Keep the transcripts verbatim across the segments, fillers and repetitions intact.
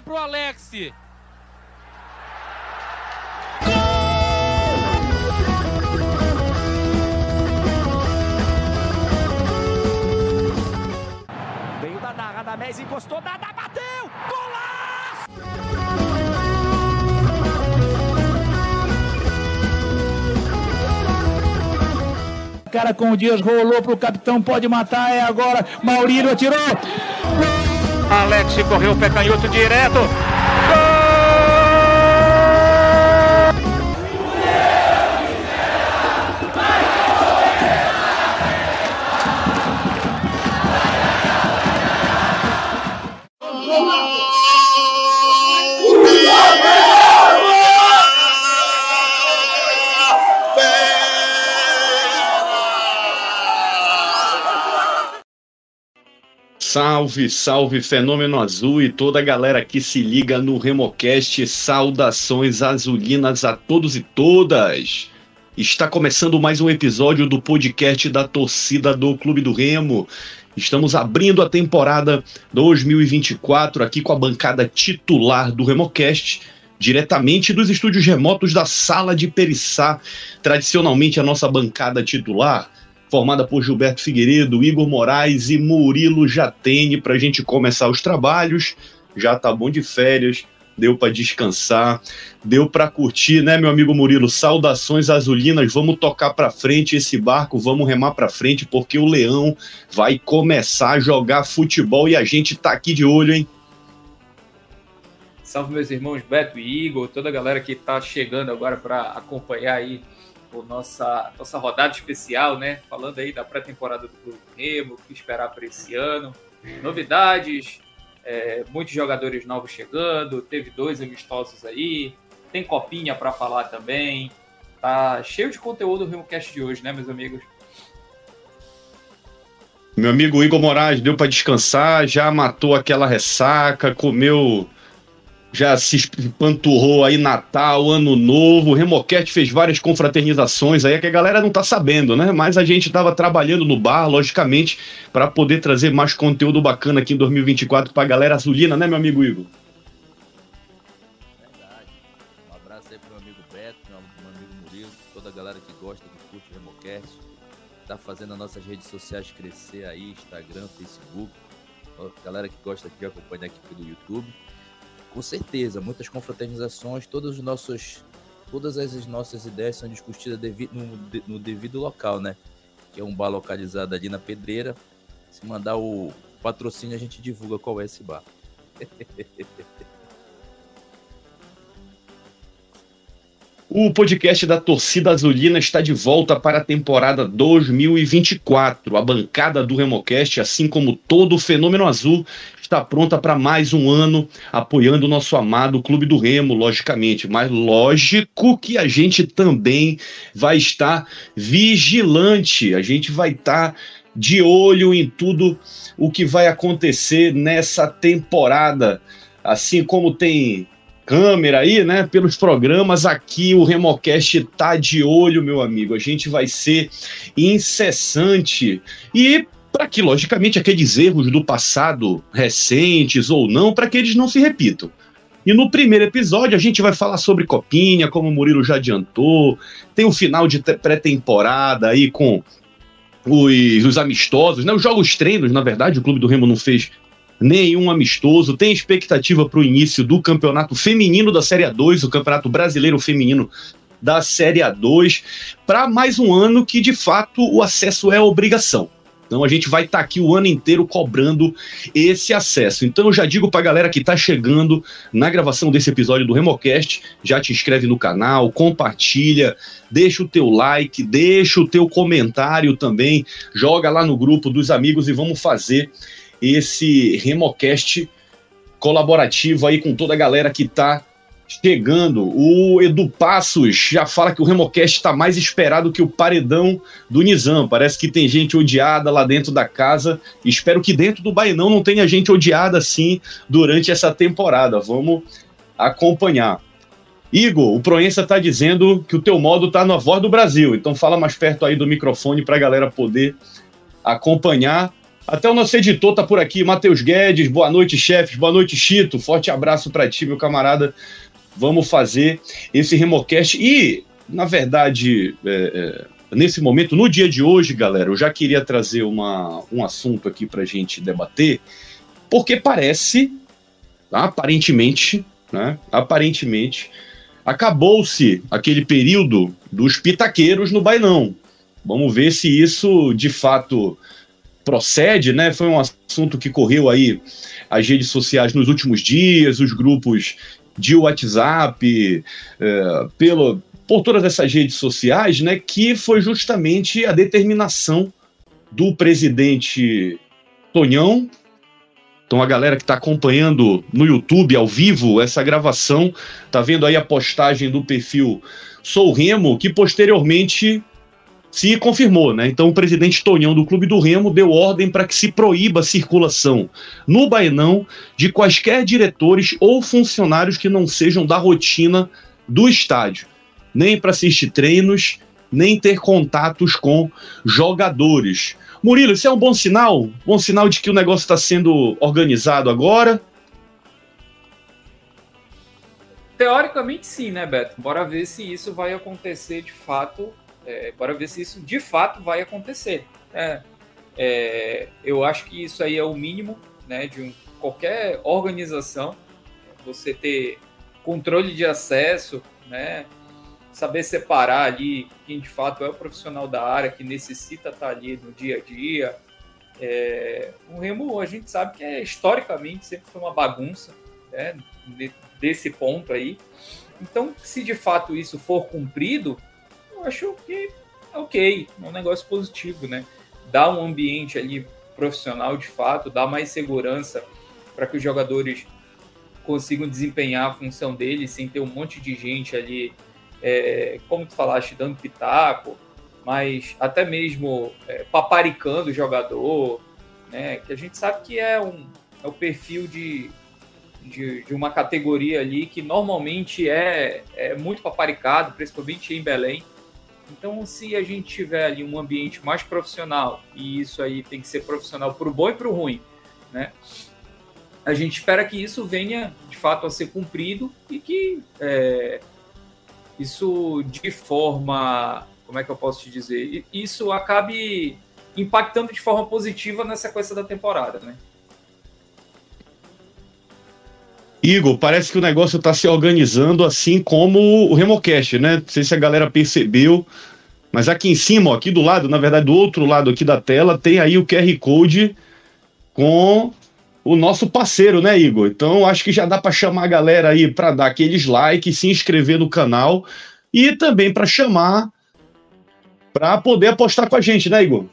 área pro Alex. Veio Dadá, Radamés encostou, Dadá bateu! Golaço! Cara com o Dias, rolou pro capitão, pode matar, é agora. Maurílio atirou. Alex correu, pé canhoto direto. Salve, salve Fenômeno Azul e toda a galera que se liga no RemoCast. Saudações azulinas a todos e todas. Está começando mais um episódio do podcast da torcida do Clube do Remo. Estamos abrindo a temporada dois mil e vinte e quatro aqui com a bancada titular do RemoCast, diretamente dos estúdios remotos da Sala de Periçá. Tradicionalmente a nossa bancada titular, formada por Gilberto Figueiredo, Igor Moraes e Murilo Jatene, para a gente começar os trabalhos. Já tá bom de férias, deu para descansar, deu para curtir, né, meu amigo Murilo? Saudações azulinas, vamos tocar para frente esse barco, vamos remar para frente, porque o Leão vai começar a jogar futebol e a gente tá aqui de olho, hein? Salve meus irmãos Beto e Igor, toda a galera que tá chegando agora para acompanhar aí a nossa, nossa rodada especial, né? Falando aí da pré-temporada do Clube do Remo, o que esperar para esse ano. Novidades, é, muitos jogadores novos chegando, teve dois amistosos aí, tem copinha para falar também. Tá cheio de conteúdo o RemoCast de hoje, né, meus amigos? Meu amigo Igor Moraes, deu para descansar, já matou aquela ressaca, comeu... Já se empanturrou aí Natal, Ano Novo, o RemoCast fez várias confraternizações aí, que a galera não tá sabendo, né? Mas a gente tava trabalhando no bar, logicamente, para poder trazer mais conteúdo bacana aqui em dois mil e vinte e quatro pra galera azulina, né, meu amigo Igor? Verdade. Um abraço aí pro meu amigo Beto, meu, meu amigo Murilo, toda a galera que gosta, que curte o RemoCast, tá fazendo as nossas redes sociais crescer aí, Instagram, Facebook, a galera que gosta aqui, acompanha aqui pelo YouTube. Com certeza, muitas confraternizações, todos os nossos, todas as nossas ideias são discutidas devido, no, no devido local, né? Que é um bar localizado ali na Pedreira. Se mandar o patrocínio, a gente divulga qual é esse bar. O podcast da torcida azulina está de volta para a temporada dois mil e vinte e quatro. A bancada do RemoCast, assim como todo o Fenômeno Azul, está pronta para mais um ano, apoiando o nosso amado Clube do Remo, logicamente. Mas lógico que a gente também vai estar vigilante, a gente vai estar de olho em tudo o que vai acontecer nessa temporada. Assim como tem câmera aí, né, pelos programas, aqui o RemoCast tá de olho, meu amigo. A gente vai ser incessante e para que, logicamente, aqueles erros do passado, recentes ou não, para que eles não se repitam. E no primeiro episódio a gente vai falar sobre copinha, como o Murilo já adiantou, tem o final de pré-temporada aí com os, os amistosos, né, os jogos treinos, na verdade, o Clube do Remo não fez nenhum amistoso, tem expectativa para o início do campeonato feminino da Série A dois, o Campeonato Brasileiro Feminino da Série A dois, para mais um ano que, de fato, o acesso é obrigação. Então a gente vai estar tá aqui o ano inteiro cobrando esse acesso. Então eu já digo para a galera que está chegando na gravação desse episódio do RemoCast, já te inscreve no canal, compartilha, deixa o teu like, deixa o teu comentário também, joga lá no grupo dos amigos e vamos fazer esse RemoCast colaborativo aí com toda a galera que tá chegando. O Edu Passos já fala que o RemoCast está mais esperado que o paredão do Nizam. Parece que tem gente odiada lá dentro da casa. Espero que dentro do Bainão não tenha gente odiada assim durante essa temporada. Vamos acompanhar. Igor, o Proença tá dizendo que o teu modo tá na Voz do Brasil. Então fala mais perto aí do microfone para a galera poder acompanhar. Até o nosso editor tá por aqui, Matheus Guedes. Boa noite, chefes. Boa noite, Chito. Forte abraço para ti, meu camarada. Vamos fazer esse Remocast. E, na verdade, é, é, nesse momento, no dia de hoje, galera, eu já queria trazer uma, um assunto aqui pra gente debater, porque parece, aparentemente, né, aparentemente, acabou-se aquele período dos pitaqueiros no Bainão. Vamos ver se isso, de fato, procede, né? Foi um assunto que correu aí as redes sociais nos últimos dias, os grupos de WhatsApp, é, pelo, por todas essas redes sociais, né? Que foi justamente a determinação do presidente Tonhão. Então a galera que está acompanhando no YouTube ao vivo essa gravação, tá vendo aí a postagem do perfil Sou Remo, que posteriormente se confirmou, né? Então o presidente Tonhão do Clube do Remo deu ordem para que se proíba a circulação no Bainão de quaisquer diretores ou funcionários que não sejam da rotina do estádio, nem para assistir treinos, nem ter contatos com jogadores. Murilo, isso é um bom sinal? Bom sinal de que o negócio está sendo organizado agora? Teoricamente sim, né, Beto? Bora ver se isso vai acontecer de fato. É, bora ver se isso de fato vai acontecer. É, é, eu acho que isso aí é o mínimo, né, de um, qualquer organização. Você ter controle de acesso, né, saber separar ali quem de fato é o profissional da área que necessita estar ali no dia a dia. É, o Remo, a gente sabe que é, historicamente sempre foi uma bagunça, né, desse ponto aí. Então, se de fato isso for cumprido, eu acho que é ok, é um negócio positivo, né? Dá um ambiente ali profissional de fato, dá mais segurança para que os jogadores consigam desempenhar a função deles sem ter um monte de gente ali, é, como tu falaste, dando pitaco, mas até mesmo é, paparicando o jogador, né? Que a gente sabe que é, um, é o perfil de, de, de uma categoria ali que normalmente é, é muito paparicado, principalmente em Belém. Então, se a gente tiver ali um ambiente mais profissional, e isso aí tem que ser profissional para o bom e para o ruim, né? A gente espera que isso venha, de fato, a ser cumprido e que é, isso, de forma... Como é que eu posso te dizer? Isso acabe impactando de forma positiva na sequência da temporada, né? Igor, parece que o negócio está se organizando assim como o Remocast, né? Não sei se a galera percebeu, mas aqui em cima, ó, aqui do lado, na verdade do outro lado aqui da tela, tem aí o Q R Code com o nosso parceiro, né, Igor? Então acho que já dá para chamar a galera aí para dar aqueles likes, se inscrever no canal e também para chamar para poder apostar com a gente, né, Igor?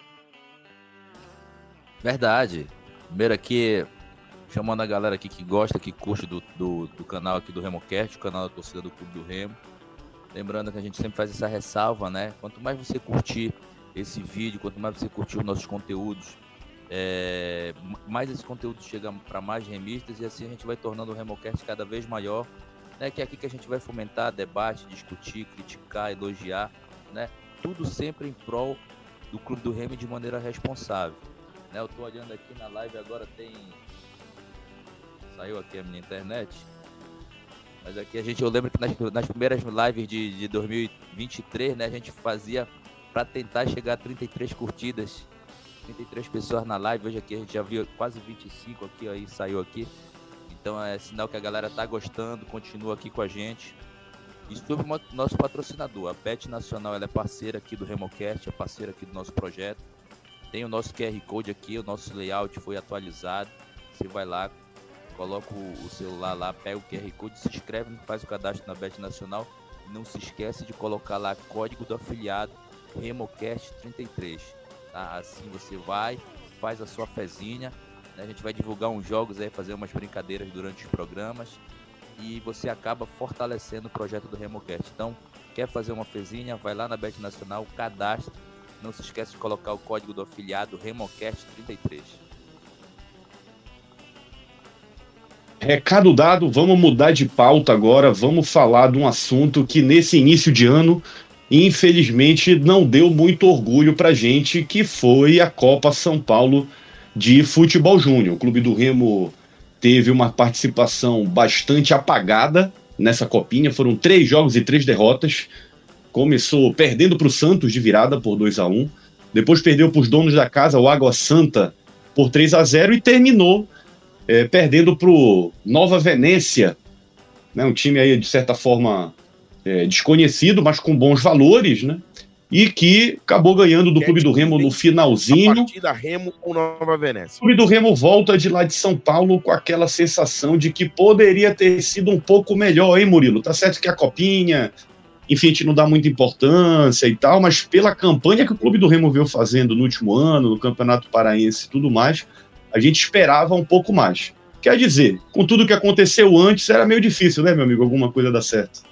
Verdade. Primeiro aqui, chamando a galera aqui que gosta, que curte do, do, do canal aqui do Remocast, o canal da torcida do Clube do Remo. Lembrando que a gente sempre faz essa ressalva, né? Quanto mais você curtir esse vídeo, quanto mais você curtir os nossos conteúdos, é, mais esse conteúdo chega para mais remistas e assim a gente vai tornando o Remocast cada vez maior, né? Que é aqui que a gente vai fomentar debate, discutir, criticar, elogiar, né? Tudo sempre em prol do Clube do Remo de maneira responsável, né? Eu tô olhando aqui na live agora, tem... Saiu aqui a minha internet, mas aqui a gente, eu lembro que nas, nas primeiras lives de, de dois mil e vinte e três, né, a gente fazia para tentar chegar a trinta e três curtidas, trinta e três pessoas na live. Hoje aqui a gente já viu quase vinte e cinco aqui, aí saiu aqui, então é sinal que a galera tá gostando, continua aqui com a gente. E sobre o nosso patrocinador, a Bet Nacional, ela é parceira aqui do Remocast, é parceira aqui do nosso projeto, tem o nosso Q R Code aqui, o nosso layout foi atualizado, você vai lá, coloca o celular lá, pega o Q R Code, se inscreve, faz o cadastro na Bet Nacional. Não se esquece de colocar lá código do afiliado Remocast trinta e três. Tá? Assim você vai, faz a sua fezinha, né? A gente vai divulgar uns jogos aí, fazer umas brincadeiras durante os programas e você acaba fortalecendo o projeto do Remocast. Então, quer fazer uma fezinha, vai lá na Bet Nacional, cadastre. Não se esquece de colocar o código do afiliado Remocast trinta e três. Recado dado, vamos mudar de pauta agora, vamos falar de um assunto que nesse início de ano, infelizmente, não deu muito orgulho pra gente, que foi a Copa São Paulo de futebol júnior. O Clube do Remo teve uma participação bastante apagada nessa copinha, foram três jogos e três derrotas. Começou perdendo para o Santos de virada por dois a um, depois perdeu para os donos da casa, o Água Santa, por três a zero, e terminou é, perdendo para o Nova Venécia, né, um time aí de certa forma é, desconhecido, mas com bons valores, né, e que acabou ganhando do Clube do Remo no finalzinho. A partida Remo com Nova Venécia. O Clube do Remo volta de lá de São Paulo com aquela sensação de que poderia ter sido um pouco melhor, hein, Murilo? Tá certo que a copinha, enfim, a gente não dá muita importância e tal, mas pela campanha que o Clube do Remo veio fazendo no último ano, no Campeonato Paraense e tudo mais, a gente esperava um pouco mais. Quer dizer, com tudo que aconteceu antes, era meio difícil, né, meu amigo? Alguma coisa dar certo.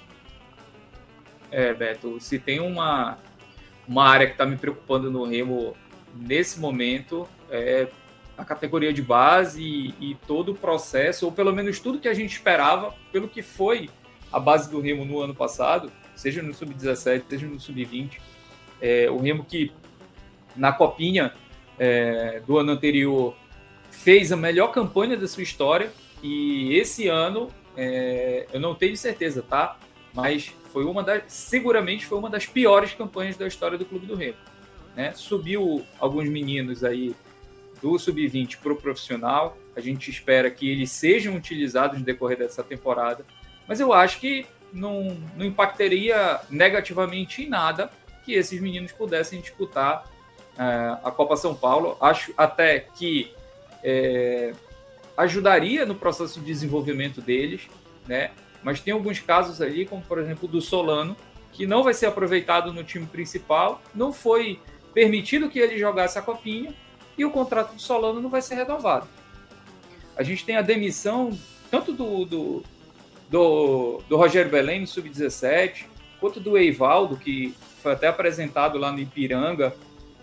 É, Beto, se tem uma, uma área que está me preocupando no Remo nesse momento, é a categoria de base e, e todo o processo, ou pelo menos tudo que a gente esperava, pelo que foi a base do Remo no ano passado, seja no sub dezessete, seja no sub vinte. É, o Remo que, na copinha é, do ano anterior, fez a melhor campanha da sua história, e esse ano, é, eu não tenho certeza, tá? Mas foi uma das, seguramente foi uma das piores campanhas da história do Clube do Remo, né? Subiu alguns meninos aí do sub vinte para o profissional, a gente espera que eles sejam utilizados no decorrer dessa temporada, mas eu acho que Não, não impactaria negativamente em nada que esses meninos pudessem disputar uh, a Copa São Paulo. Acho até que é, ajudaria no processo de desenvolvimento deles, né? Mas tem alguns casos ali, como por exemplo o do Solano, que não vai ser aproveitado no time principal, não foi permitido que ele jogasse a Copinha e o contrato do Solano não vai ser renovado. A gente tem a demissão tanto do... do Do, do Rogério Belém no sub dezessete, quanto do Eivaldo, que foi até apresentado lá no Ipiranga.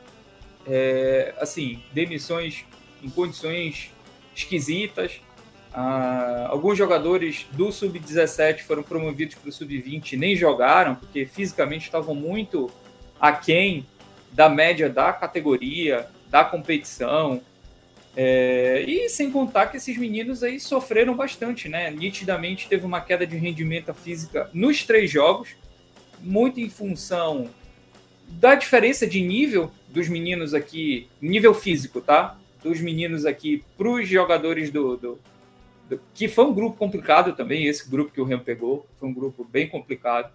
É, assim, demissões em condições esquisitas. Ah, alguns jogadores do sub dezessete foram promovidos para o sub vinte e nem jogaram, porque fisicamente estavam muito aquém da média da categoria, da competição. É, e sem contar que esses meninos aí sofreram bastante, né? Nitidamente teve uma queda de rendimento física nos três jogos, muito em função da diferença de nível dos meninos aqui, nível físico, tá? Dos meninos aqui para os jogadores do, do, do... que foi um grupo complicado também, esse grupo que o Remo pegou, foi um grupo bem complicado.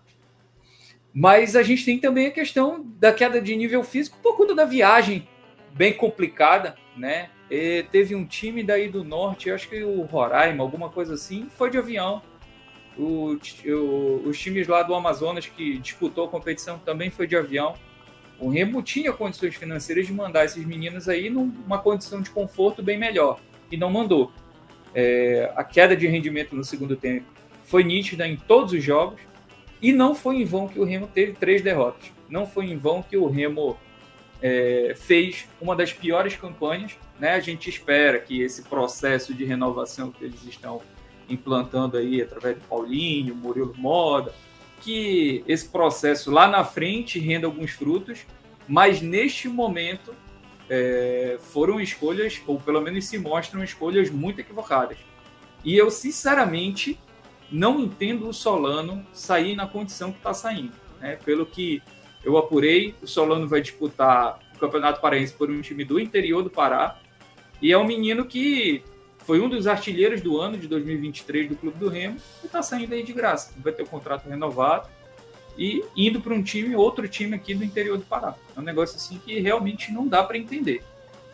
Mas a gente tem também a questão da queda de nível físico por conta da viagem bem complicada, né? E teve um time daí do norte, acho que o Roraima, alguma coisa assim, foi de avião. O, o, os times lá do Amazonas que disputou a competição também foi de avião. O Remo tinha condições financeiras de mandar esses meninos aí numa condição de conforto bem melhor, e não mandou. É, a queda de rendimento no segundo tempo foi nítida em todos os jogos, e não foi em vão que o Remo teve três derrotas. Não foi em vão que o Remo é, fez uma das piores campanhas, né? A gente espera que esse processo de renovação que eles estão implantando aí através do Paulinho, Murilo Moda, que esse processo lá na frente renda alguns frutos, mas neste momento é, foram escolhas, ou pelo menos se mostram escolhas muito equivocadas. E eu, sinceramente, não entendo o Solano sair na condição que está saindo, né? Pelo que eu apurei, o Solano vai disputar o Campeonato Paraense por um time do interior do Pará, e é um menino que foi um dos artilheiros do ano de dois mil e vinte e três do Clube do Remo e está saindo aí de graça. Vai ter o contrato renovado e indo para um time, outro time aqui do interior do Pará. É um negócio assim que realmente não dá para entender.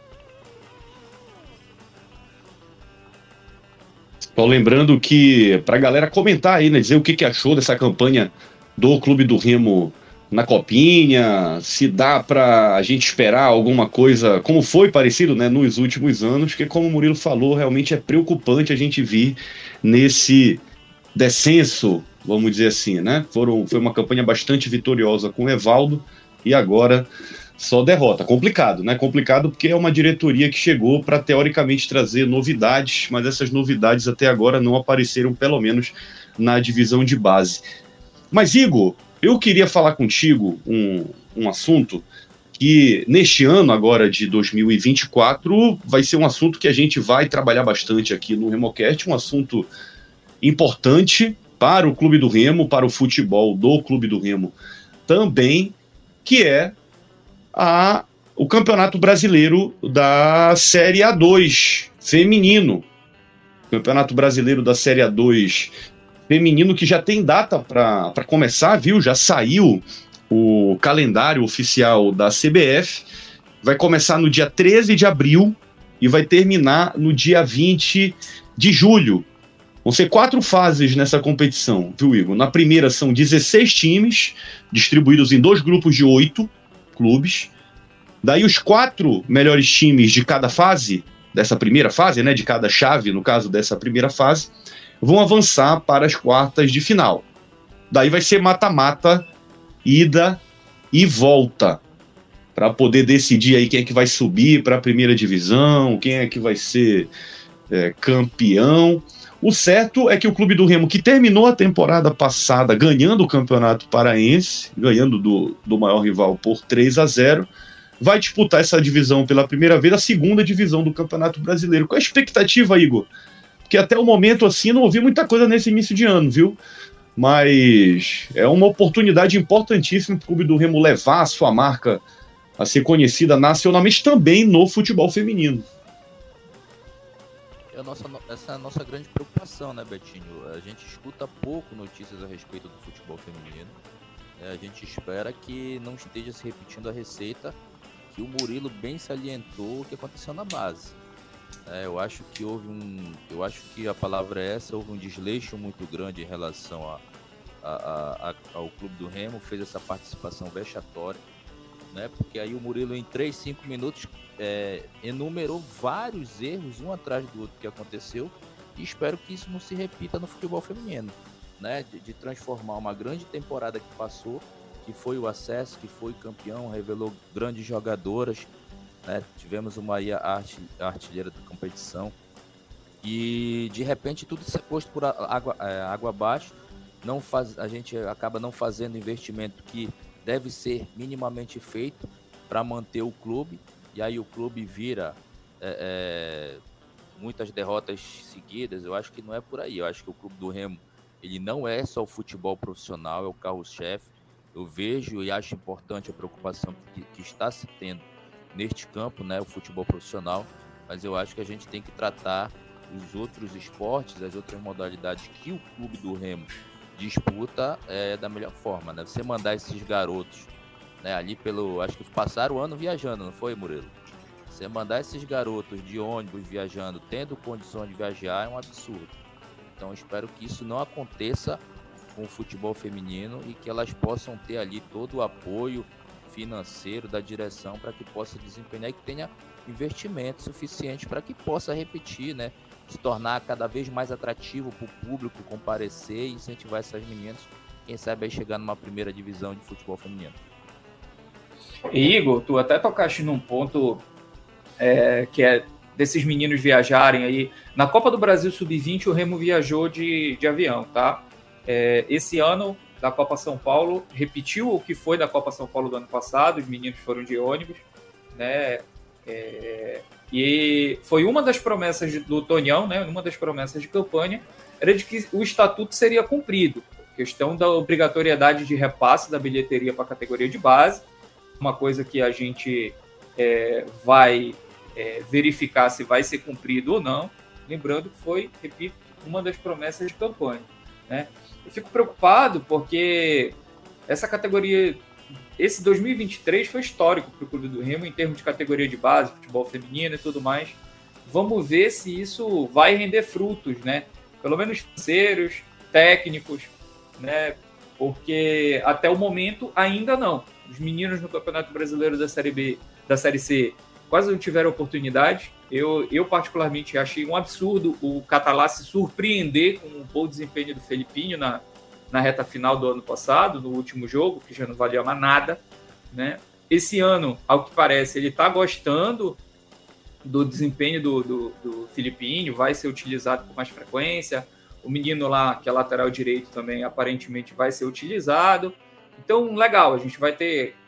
Só lembrando que, para a galera comentar aí, né, dizer o que, que achou dessa campanha do Clube do Remo na Copinha, se dá para a gente esperar alguma coisa, como foi parecido, né, nos últimos anos, que como o Murilo falou, realmente é preocupante a gente vir nesse descenso, vamos dizer assim, né? Foram, foi uma campanha bastante vitoriosa com o Evaldo e agora só derrota. Complicado, né? Complicado porque é uma diretoria que chegou para teoricamente trazer novidades, mas essas novidades até agora não apareceram, pelo menos na divisão de base. Mas, Igor, eu queria falar contigo um, um assunto que neste ano agora de dois mil e vinte e quatro vai ser um assunto que a gente vai trabalhar bastante aqui no RemoCast, um assunto importante para o Clube do Remo, para o futebol do Clube do Remo também, que é a, o Campeonato Brasileiro da Série A dois feminino. Campeonato Brasileiro da Série A dois feminino que já tem data para começar, viu? Já saiu o calendário oficial da C B F, vai começar no dia treze de abril e vai terminar no dia vinte de julho. Vão ser quatro fases nessa competição, viu, Igor? Na primeira são dezesseis times, distribuídos em dois grupos de oito clubes. Daí os quatro melhores times de cada fase, dessa primeira fase, né, de cada chave, no caso dessa primeira fase, vão avançar para as quartas de final. Daí vai ser mata-mata, ida e volta, para poder decidir aí quem é que vai subir para a primeira divisão, quem é que vai ser é, campeão. O certo é que o Clube do Remo, que terminou a temporada passada ganhando o Campeonato Paraense, ganhando do, do maior rival por três a zero, vai disputar essa divisão pela primeira vez, a segunda divisão do Campeonato Brasileiro. Qual é a expectativa, Igor? Porque até o momento, assim, não ouvi muita coisa nesse início de ano, viu? Mas é uma oportunidade importantíssima para o Clube do Remo levar a sua marca a ser conhecida nacionalmente também no futebol feminino. É a nossa, essa é a nossa grande preocupação, né, Betinho? A gente escuta pouco notícias a respeito do futebol feminino. A gente espera que não esteja se repetindo a receita que o Murilo bem salientou o que aconteceu na base. É, eu acho que houve um, eu acho que a palavra é essa, houve um desleixo muito grande em relação a, a, a, a, ao Clube do Remo, fez essa participação vexatória, né? Porque aí o Murilo em três, cinco minutos é, enumerou vários erros, um atrás do outro que aconteceu, e espero que isso não se repita no futebol feminino, né? De, de transformar uma grande temporada que passou, que foi o acesso, que foi campeão, revelou grandes jogadoras, né? Tivemos uma aí a artilheira da competição e de repente tudo isso é posto por água, é, água abaixo. Não faz, a gente acaba não fazendo o investimento que deve ser minimamente feito para manter o clube, e aí o clube vira é, é, muitas derrotas seguidas. Eu acho que não é por aí. Eu acho que o Clube do Remo, ele não é só o futebol profissional, é o carro-chefe. Eu vejo e acho importante a preocupação que, que está se tendo neste campo, né, o futebol profissional, mas eu acho que a gente tem que tratar os outros esportes, as outras modalidades que o Clube do Remo disputa é, da melhor forma, né? Você mandar esses garotos, né, ali pelo, acho que passaram o ano viajando, não foi, Murilo? Você mandar esses garotos de ônibus viajando, tendo condições de viajar, é um absurdo. Então eu espero que isso não aconteça com o futebol feminino e que elas possam ter ali todo o apoio financeiro da direção para que possa desempenhar e que tenha investimento suficiente para que possa repetir, né? Se tornar cada vez mais atrativo para o público comparecer e incentivar essas meninas, quem sabe aí chegar numa primeira divisão de futebol feminino. E, Igor, tu até tocaste num ponto é, que é desses meninos viajarem aí. Na Copa do Brasil sub vinte o Remo viajou de, de avião, tá? É, esse ano da Copa São Paulo repetiu o que foi da Copa São Paulo do ano passado, os meninos foram de ônibus, né? É, e foi uma das promessas do Tonhão, né? Uma das promessas de campanha era de que o estatuto seria cumprido, questão da obrigatoriedade de repasse da bilheteria para a categoria de base, uma coisa que a gente é, vai é, verificar se vai ser cumprido ou não, lembrando que foi, repito, uma das promessas de campanha, né? Eu fico preocupado porque essa categoria, esse dois mil e vinte e três foi histórico para o Clube do Remo em termos de categoria de base, futebol feminino e tudo mais. Vamos ver se isso vai render frutos, né? Pelo menos financeiros, técnicos, né? Porque até o momento ainda não. Os meninos no Campeonato Brasileiro da Série B, da Série C, quase não tiveram oportunidade. Eu, eu particularmente achei um absurdo o Catalá se surpreender com o bom desempenho do Felipinho na, na reta final do ano passado, no último jogo, que já não valia mais nada, né? Esse ano, ao que parece, ele está gostando do desempenho do, do, do Felipinho, vai ser utilizado com mais frequência. O menino lá, que é lateral direito também, aparentemente vai ser utilizado. Então, legal, a gente vai ter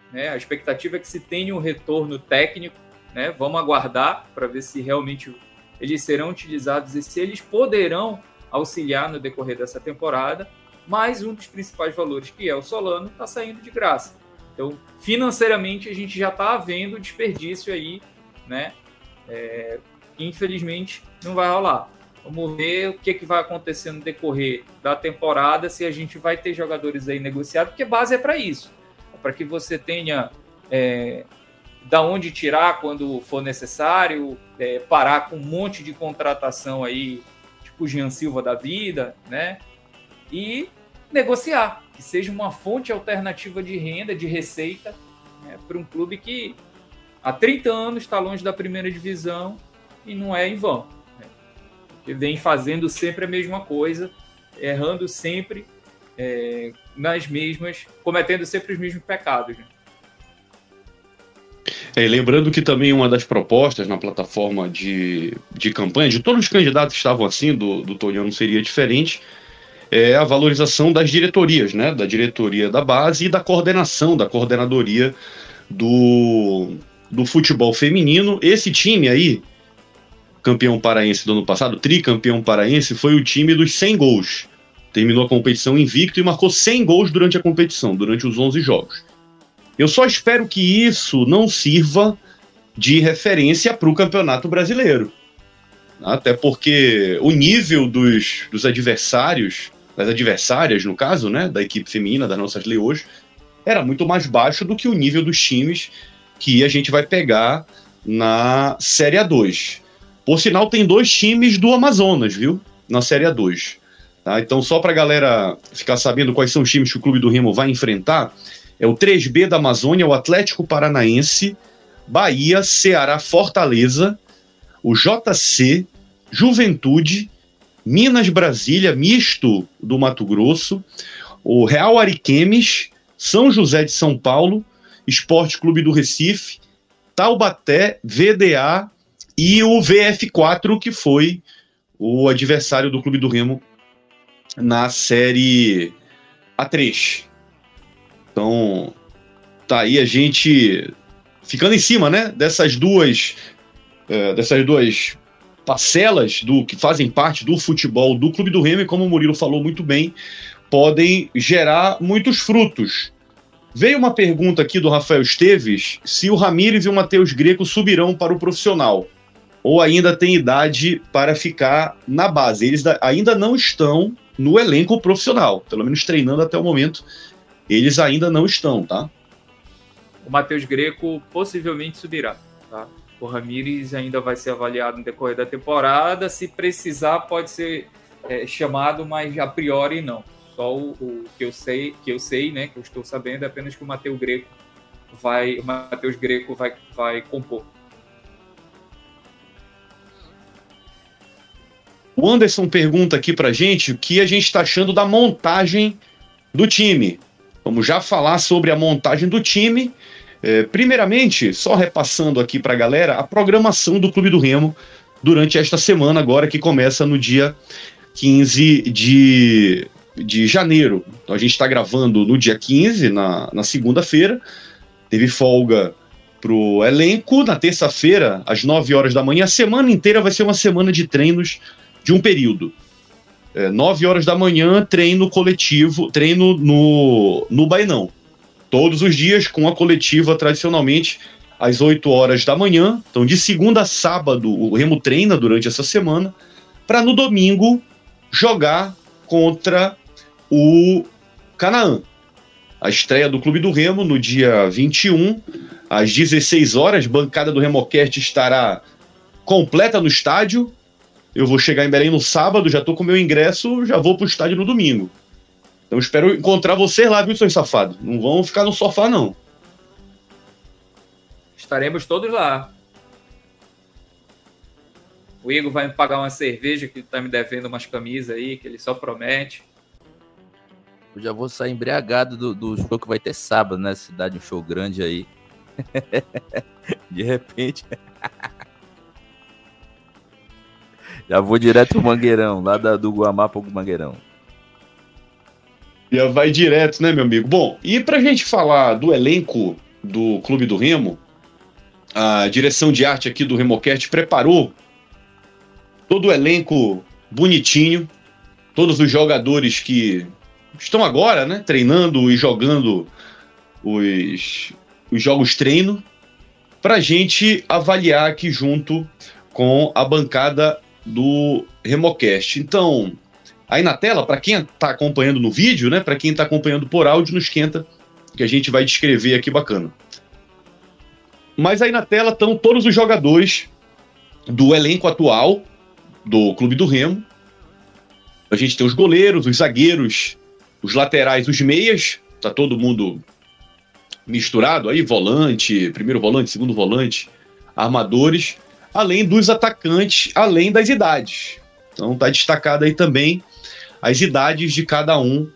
né? A expectativa é que se tenha um retorno técnico, né? Vamos aguardar para ver se realmente eles serão utilizados e se eles poderão auxiliar no decorrer dessa temporada. Mas um dos principais valores, que é o Solano, está saindo de graça. Então, financeiramente, a gente já está vendo desperdício aí, né? É, infelizmente, não vai rolar. Vamos ver o que, que vai acontecer no decorrer da temporada, se a gente vai ter jogadores aí negociados, porque base é para isso. É para que você tenha é, da onde tirar quando for necessário, é, parar com um monte de contratação aí, tipo o Jean Silva da vida, né? E negociar, que seja uma fonte alternativa de renda, de receita, né, para um clube que há trinta anos está longe da primeira divisão e não é em vão. Né? Que vem fazendo sempre a mesma coisa, errando sempre é, nas mesmas, cometendo sempre os mesmos pecados. Né? É, lembrando que também uma das propostas na plataforma de, de campanha, de todos os candidatos que estavam assim, do, do Tonhão não seria diferente, é a valorização das diretorias, né? Da diretoria da base e da coordenação, da coordenadoria do, do futebol feminino. Esse time aí, campeão paraense do ano passado, tricampeão paraense, foi o time dos cem gols. Terminou a competição invicto e marcou cem gols durante a competição, durante os onze jogos. Eu só espero que isso não sirva de referência para o Campeonato Brasileiro. Até porque o nível dos, dos adversários, das adversárias, no caso, né, da equipe feminina, das nossas leões, era muito mais baixo do que o nível dos times que a gente vai pegar na Série A dois. Por sinal, tem dois times do Amazonas, viu? Na Série A dois. Tá? Então, só para a galera ficar sabendo quais são os times que o Clube do Remo vai enfrentar, é o três B da Amazônia, o Atlético Paranaense, Bahia, Ceará, Fortaleza, o J C, Juventude, Minas Brasília, misto do Mato Grosso, o Real Ariquemes, São José de São Paulo, Esporte Clube do Recife, Taubaté, V D A e o V F quatro, que foi o adversário do Clube do Remo na Série A três. Então, tá aí a gente ficando em cima, né, dessas duas, uh, dessas duas parcelas do, que fazem parte do futebol do Clube do Remo, e como o Murilo falou muito bem, podem gerar muitos frutos. Veio uma pergunta aqui do Rafael Esteves, se o Ramírez e o Matheus Greco subirão para o profissional, ou ainda tem idade para ficar na base. Eles ainda não estão no elenco profissional, pelo menos treinando até o momento, eles ainda não estão, tá? O Matheus Greco possivelmente subirá, tá? O Ramírez ainda vai ser avaliado no decorrer da temporada. Se precisar, pode ser é, chamado, mas a priori não. Só o, o que eu sei, que eu sei, né, que eu estou sabendo, é apenas que o Matheus Greco vai, o Matheus Greco vai, vai compor. O Anderson pergunta aqui pra gente o que a gente está achando da montagem do time. Vamos já falar sobre a montagem do time. É, primeiramente, só repassando aqui para a galera a programação do Clube do Remo durante esta semana, agora que começa no dia quinze de, de janeiro. Então a gente está gravando no dia quinze, na, na segunda-feira. Teve folga para o elenco. Na terça-feira, às nove horas da manhã, a semana inteira vai ser uma semana de treinos de um período. É, nove horas da manhã, treino coletivo, treino no, no Baenão. Todos os dias, com a coletiva, tradicionalmente, às oito horas da manhã. Então, de segunda a sábado, o Remo treina durante essa semana, para no domingo jogar contra o Canaã. A estreia do Clube do Remo no dia vinte e um, às dezesseis horas, bancada do Remocast estará completa no estádio. Eu vou chegar em Belém no sábado, já tô com meu ingresso, já vou pro estádio no domingo. Então espero encontrar vocês lá, viu, seus safados? Não vão ficar no sofá, não. Estaremos todos lá. O Igor vai me pagar uma cerveja, que tá me devendo umas camisas aí, que ele só promete. Eu já vou sair embriagado do, do show que vai ter sábado, né? Cidade, um show grande aí. De repente... Já vou direto pro Mangueirão, lá da, do Guamá pro Mangueirão. Já vai direto, né, meu amigo? Bom, e pra gente falar do elenco do Clube do Remo, a direção de arte aqui do RemoCast preparou todo o elenco bonitinho, todos os jogadores que estão agora, né, treinando e jogando os, os jogos treino, para a gente avaliar aqui junto com a bancada do RemoCast. Então, aí na tela, para quem está acompanhando no vídeo, né, para quem está acompanhando por áudio, não esquenta, que a gente vai descrever aqui bacana. Mas aí na tela estão todos os jogadores do elenco atual do Clube do Remo. A gente tem os goleiros, os zagueiros, os laterais, os meias, tá todo mundo misturado aí, volante, primeiro volante, segundo volante, armadores, além dos atacantes, além das idades. Então tá destacado aí também as idades de cada um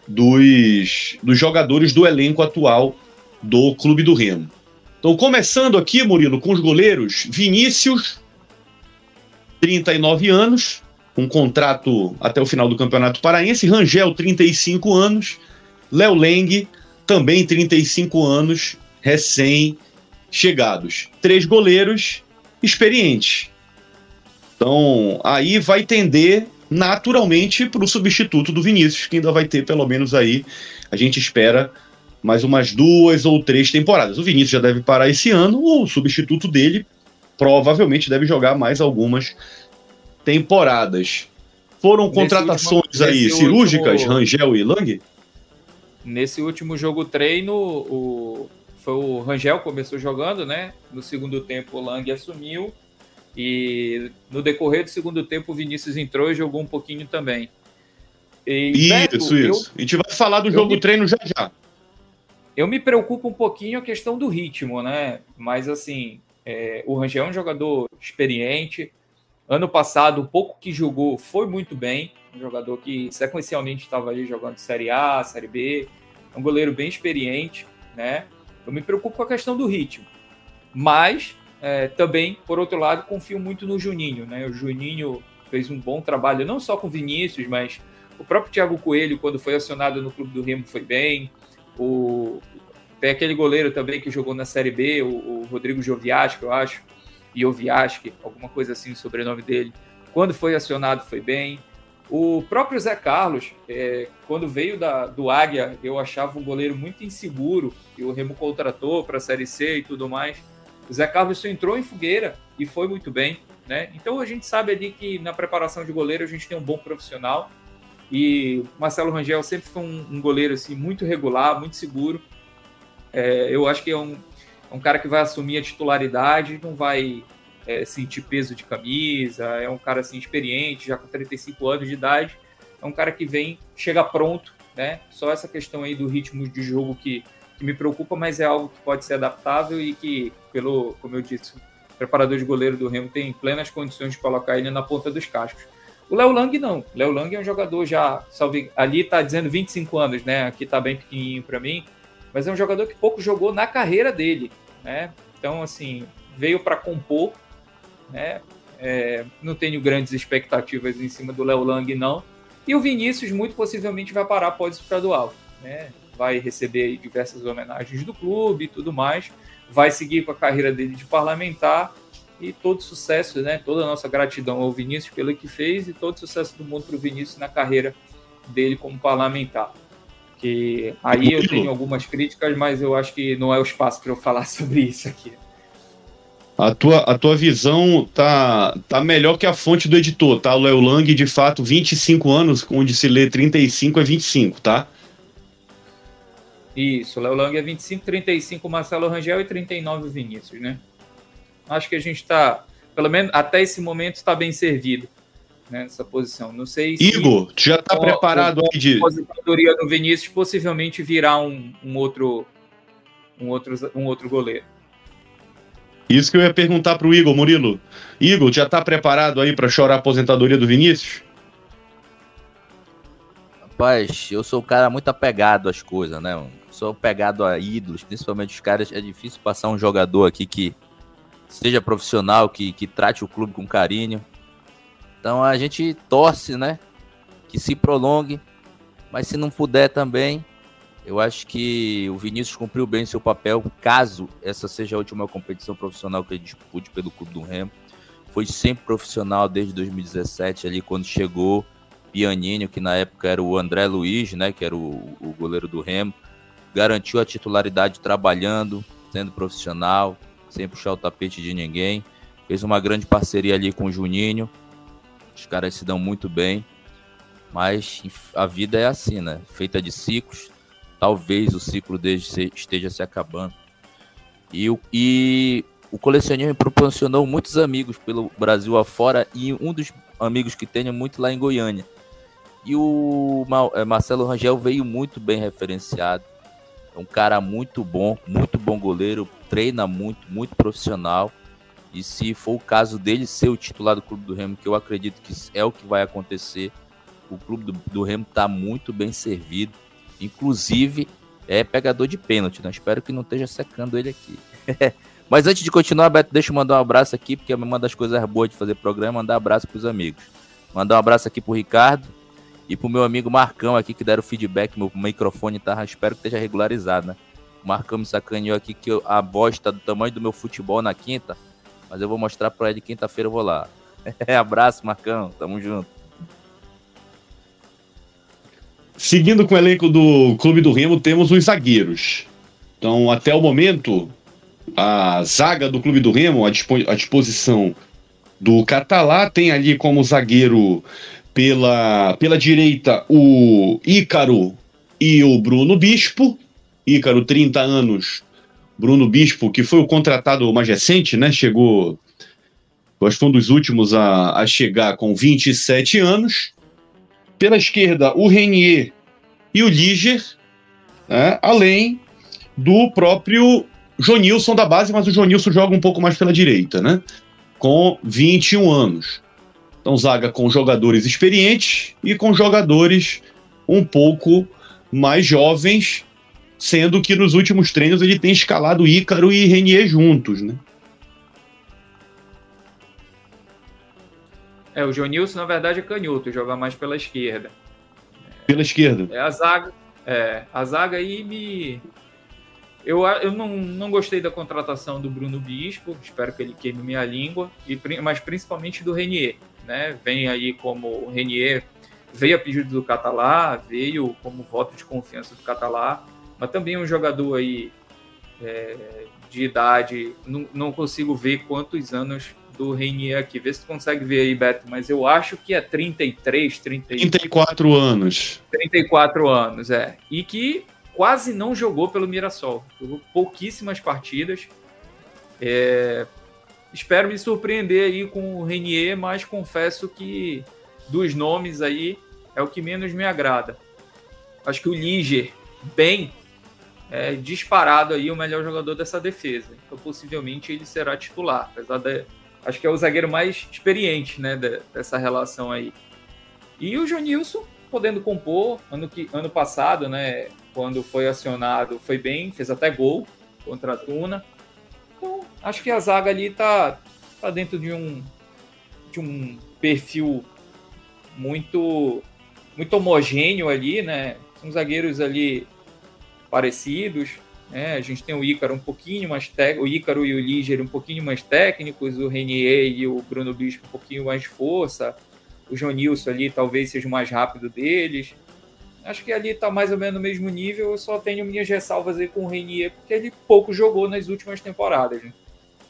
dos, dos jogadores do elenco atual do Clube do Remo. Então, começando aqui, Murilo, com os goleiros, Vinícius, trinta e nove anos, com contrato até o final do Campeonato Paraense, Rangel, trinta e cinco anos, Léo Leng, também trinta e cinco anos, recém-chegados. Três goleiros experientes. Então, aí vai tender naturalmente para o substituto do Vinícius, que ainda vai ter pelo menos aí, a gente espera, mais umas duas ou três temporadas. O Vinícius já deve parar esse ano, o substituto dele provavelmente deve jogar mais algumas temporadas. Foram nesse contratações último, aí cirúrgicas, último, Rangel e Lang? Nesse último jogo treino, o, foi o Rangel começou jogando, né? No segundo tempo o Lang assumiu. E no decorrer do segundo tempo o Vinícius entrou e jogou um pouquinho também. E, isso, Beto, isso. Eu, a gente vai falar do jogo me, treino já já. Eu me preocupo um pouquinho a questão do ritmo, né? Mas assim, é, o Rangel é um jogador experiente. Ano passado, o pouco que jogou foi muito bem. Um jogador que sequencialmente estava ali jogando Série A, Série B. É um goleiro bem experiente, né? Eu me preocupo com a questão do ritmo. Mas... É, também, por outro lado, confio muito no Juninho, né? O Juninho fez um bom trabalho, não só com o Vinícius, mas o próprio Thiago Coelho, quando foi acionado no Clube do Remo, foi bem. O... Tem aquele goleiro também que jogou na Série B, o, o Rodrigo Joviaschi, eu acho, Joviaschi, alguma coisa assim, o sobrenome dele. Quando foi acionado, foi bem. O próprio Zé Carlos, é, quando veio da, do Águia, eu achava um goleiro muito inseguro, e o Remo contratou para a Série C e tudo mais. O Zé Carlos entrou em fogueira e foi muito bem, né? Então a gente sabe ali que na preparação de goleiro a gente tem um bom profissional e Marcelo Rangel sempre foi um, um goleiro assim, muito regular, muito seguro. É, eu acho que é um, é um cara que vai assumir a titularidade, não vai é, sentir peso de camisa, é um cara assim, experiente, já com trinta e cinco anos de idade, é um cara que vem, chega pronto, né? Só essa questão aí do ritmo de jogo que que me preocupa, mas é algo que pode ser adaptável e que, pelo, como eu disse, o preparador de goleiro do Remo tem plenas condições de colocar ele na ponta dos cascos. O Léo Lang não. O Léo Lang é um jogador já, salve, ali está dizendo vinte e cinco anos, né? Aqui está bem pequenininho para mim, mas é um jogador que pouco jogou na carreira dele, né? Então, assim, veio para compor, né? É, não tenho grandes expectativas em cima do Léo Lang, não. E o Vinícius muito possivelmente vai parar pós-estadual, né? Vai receber diversas homenagens do clube e tudo mais, vai seguir com a carreira dele de parlamentar e todo sucesso, né? Toda a nossa gratidão ao Vinícius pelo que fez e todo sucesso do mundo para o Vinícius na carreira dele como parlamentar. Que aí eu tenho algumas críticas, mas eu acho que não é o espaço para eu falar sobre isso aqui. A tua, a tua visão tá, tá melhor que a fonte do editor, tá? O Léo Lang, de fato, vinte e cinco anos, onde se lê trinta e cinco é vinte e cinco, tá? Isso, o Léo Lang é vinte e cinco, trinta e cinco o Marcelo Rangel e trinta e nove o Vinícius, né? Acho que a gente está, pelo menos até esse momento, está bem servido, né, nessa posição. Não sei se... Igor, tu já está preparado aí de... A aposentadoria do Vinícius possivelmente virá um, um, outro, um, outro, um outro goleiro. Isso que eu ia perguntar para o Igor, Murilo. Igor, já está preparado aí para chorar a aposentadoria do Vinícius? Rapaz, eu sou um cara muito apegado às coisas, né? Sou apegado a ídolos, principalmente os caras. É difícil passar um jogador aqui que seja profissional, que, que trate o clube com carinho. Então a gente torce, né? Que se prolongue, mas se não puder também, Eu acho que o Vinícius cumpriu bem seu papel, caso essa seja a última competição profissional que ele dispute pelo Clube do Remo. Foi sempre profissional desde dois mil e dezessete, ali quando chegou Pianinho, que na época era o André Luiz, né, que era o, o goleiro do Remo. Garantiu a titularidade trabalhando, sendo profissional, sem puxar o tapete de ninguém. Fez uma grande parceria ali com o Juninho. Os caras se dão muito bem. Mas a vida é assim, né? Feita de ciclos. Talvez o ciclo deles esteja se acabando. E o, e o colecionismo proporcionou muitos amigos pelo Brasil afora. E um dos amigos que tenho é muito lá em Goiânia. E o Marcelo Rangel veio muito bem referenciado. É um cara muito bom, muito bom goleiro. Treina muito, muito profissional. E se for o caso dele ser o titular do Clube do Remo, que eu acredito que é o que vai acontecer, o Clube do, do Remo está muito bem servido. Inclusive, é pegador de pênalti, né? Espero que não esteja secando ele aqui. Mas antes de continuar, Beto, deixa eu mandar um abraço aqui, porque é uma das coisas boas de fazer programa, mandar um abraço para os amigos. Mandar um abraço aqui para o Ricardo e para o meu amigo Marcão aqui, que deram feedback, meu microfone tá, espero que esteja regularizado, né? O Marcão me sacaneou aqui que eu, a voz está do tamanho do meu futebol na quinta, mas eu vou mostrar para ele quinta-feira, eu vou lá. Abraço, Marcão, tamo junto. Seguindo com o elenco do Clube do Remo, temos os zagueiros. Então, até o momento, a zaga do Clube do Remo, à disposição do Catalá, tem ali como zagueiro pela, pela direita o Ícaro e o Bruno Bispo. Ícaro, trinta anos. Bruno Bispo, que foi o contratado mais recente, né? Chegou, acho que foi um dos últimos a, a chegar com vinte e sete anos. Pela esquerda, o Renier e o Liger, né, além do próprio Jonilson da base, mas o Jonilson joga um pouco mais pela direita, né, com vinte e um anos. Então, zaga com jogadores experientes e com jogadores um pouco mais jovens, sendo que nos últimos treinos ele tem escalado Ícaro e Renier juntos, né? É, o Jonilson, na verdade, é canhoto, joga mais pela esquerda. Pela esquerda. É, a zaga, é, a zaga aí me... Eu, eu não, não gostei da contratação do Bruno Bispo, espero que ele queime minha língua, e, mas principalmente do Renier, né? Vem aí como o Renier veio a pedido do Catalá, veio como voto de confiança do Catalá, mas também é um jogador aí é, de idade, não, não consigo ver quantos anos do Renier aqui. Vê se tu consegue ver aí, Beto, mas eu acho que é trinta e três, trinta... trinta e quatro anos. trinta e quatro anos, é. E que quase não jogou pelo Mirassol. Jogou pouquíssimas partidas. É... Espero me surpreender aí com o Renier, mas confesso que dos nomes aí é o que menos me agrada. Acho que o Liger, bem, é disparado aí o melhor jogador dessa defesa. Então possivelmente ele será titular, apesar de... Acho que é o zagueiro mais experiente, né, dessa relação aí. E o Jonilson podendo compor. Ano, que, ano passado, né, quando foi acionado, foi bem, fez até gol contra a Tuna. Então, acho que a zaga ali tá, tá dentro de um, de um perfil muito, muito homogêneo ali, né? São zagueiros ali parecidos. É, a gente tem o Ícaro um pouquinho mais técnico, o Ícaro e o Liger um pouquinho mais técnicos, o Renier e o Bruno Bispo um pouquinho mais de força, o Jonilson ali talvez seja o mais rápido deles. Acho que ali tá mais ou menos no mesmo nível, eu só tenho minhas ressalvas aí com o Renier, porque ele pouco jogou nas últimas temporadas. Né?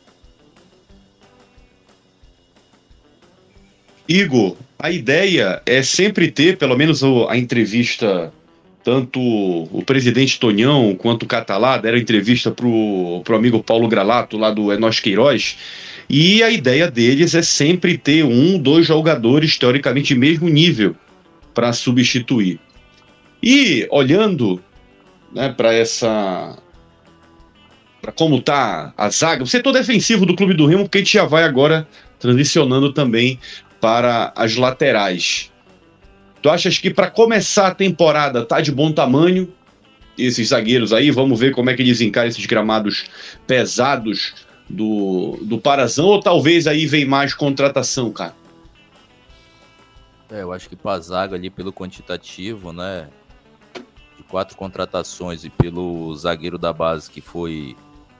Igor, a ideia é sempre ter, pelo menos a entrevista... Tanto o presidente Tonhão quanto o Catalá deram entrevista para o amigo Paulo Gralato, lá do Enos Queiroz, e a ideia deles é sempre ter um, dois jogadores, teoricamente, de mesmo nível, para substituir. E olhando, né, para essa... para como está a zaga, o setor defensivo do Clube do Remo, porque a gente já vai agora transicionando também para as laterais. Tu achas que para começar a temporada tá de bom tamanho esses zagueiros aí? Vamos ver como é que eles encaram esses gramados pesados do, do Parazão, ou talvez aí vem mais contratação, cara? É, eu acho que pra zaga ali pelo quantitativo, né? de quatro contratações e pelo zagueiro da base que foi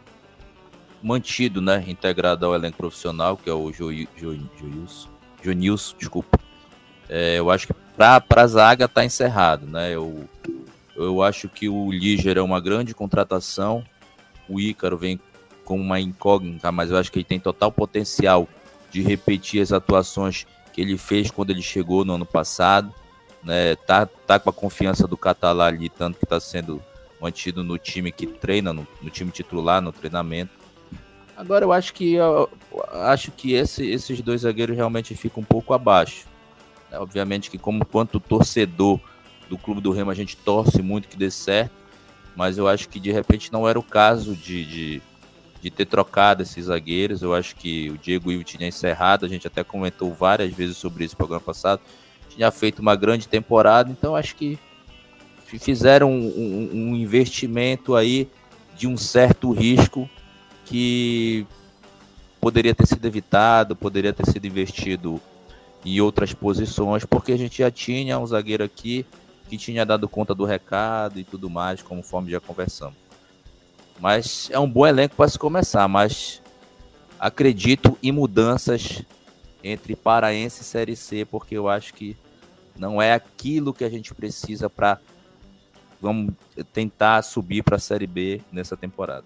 mantido, né, integrado ao elenco profissional, que é o Jonilson, Jonilson, desculpa. É, eu acho que para a zaga está encerrado, né? Eu, eu acho que o Liger é uma grande contratação, o Ícaro vem com uma incógnita, mas eu acho que ele tem total potencial de repetir as atuações que ele fez quando ele chegou no ano passado, né? Tá, tá com a confiança do Catalá ali, tanto que está sendo mantido no time que treina, no, no time titular, no treinamento. Agora eu acho que eu, acho que esse, esses dois zagueiros realmente ficam um pouco abaixo. É, obviamente que como quanto torcedor do Clube do Remo a gente torce muito que dê certo, mas eu acho que de repente não era o caso de, de, de ter trocado esses zagueiros. Eu acho que o Diego Ivo tinha encerrado, a gente até comentou várias vezes sobre isso no programa passado, tinha feito uma grande temporada, então acho que fizeram um, um, um investimento aí de um certo risco que poderia ter sido evitado, poderia ter sido investido em outras posições, porque a gente já tinha um zagueiro aqui que tinha dado conta do recado e tudo mais, conforme já conversamos. Mas é um bom elenco para se começar, mas acredito em mudanças entre Paraense e Série C, porque eu acho que não é aquilo que a gente precisa para vamos tentar subir para a Série B nessa temporada.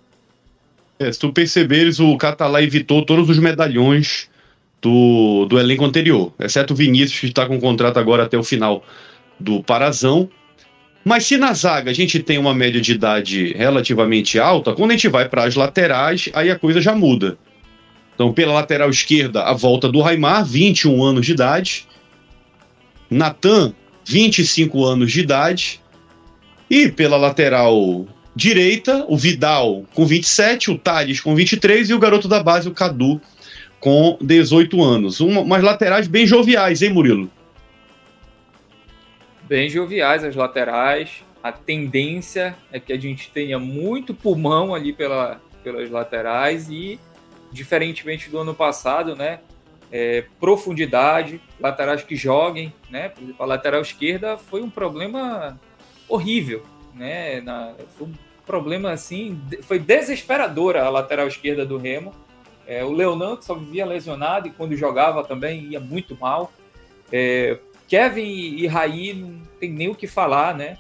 É, se tu perceberes, o Catalá evitou todos os medalhões do, do elenco anterior, exceto o Vinícius, que está com contrato agora até o final do Parazão. Mas se na zaga a gente tem uma média de idade relativamente alta, quando a gente vai para as laterais, aí a coisa já muda. Então, pela lateral esquerda, a volta do Raimar, vinte e um anos de idade. Natan, vinte e cinco anos de idade. E pela lateral direita, o Vidal com vinte e sete, o Thales com vinte e três e o garoto da base, o Cadu, com dezoito anos. Uma, umas laterais bem joviais, hein, Murilo? Bem joviais as laterais. A tendência é que a gente tenha muito pulmão ali pela, pelas laterais e, diferentemente do ano passado, né, é, profundidade, laterais que joguem, né? Por exemplo, a lateral esquerda foi um problema horrível, né? Na, foi um problema assim, foi desesperadora a lateral esquerda do Remo. É, o Leonan, que só vivia lesionado e quando jogava também ia muito mal. É, Kevin e, e Raí não tem nem o que falar, né?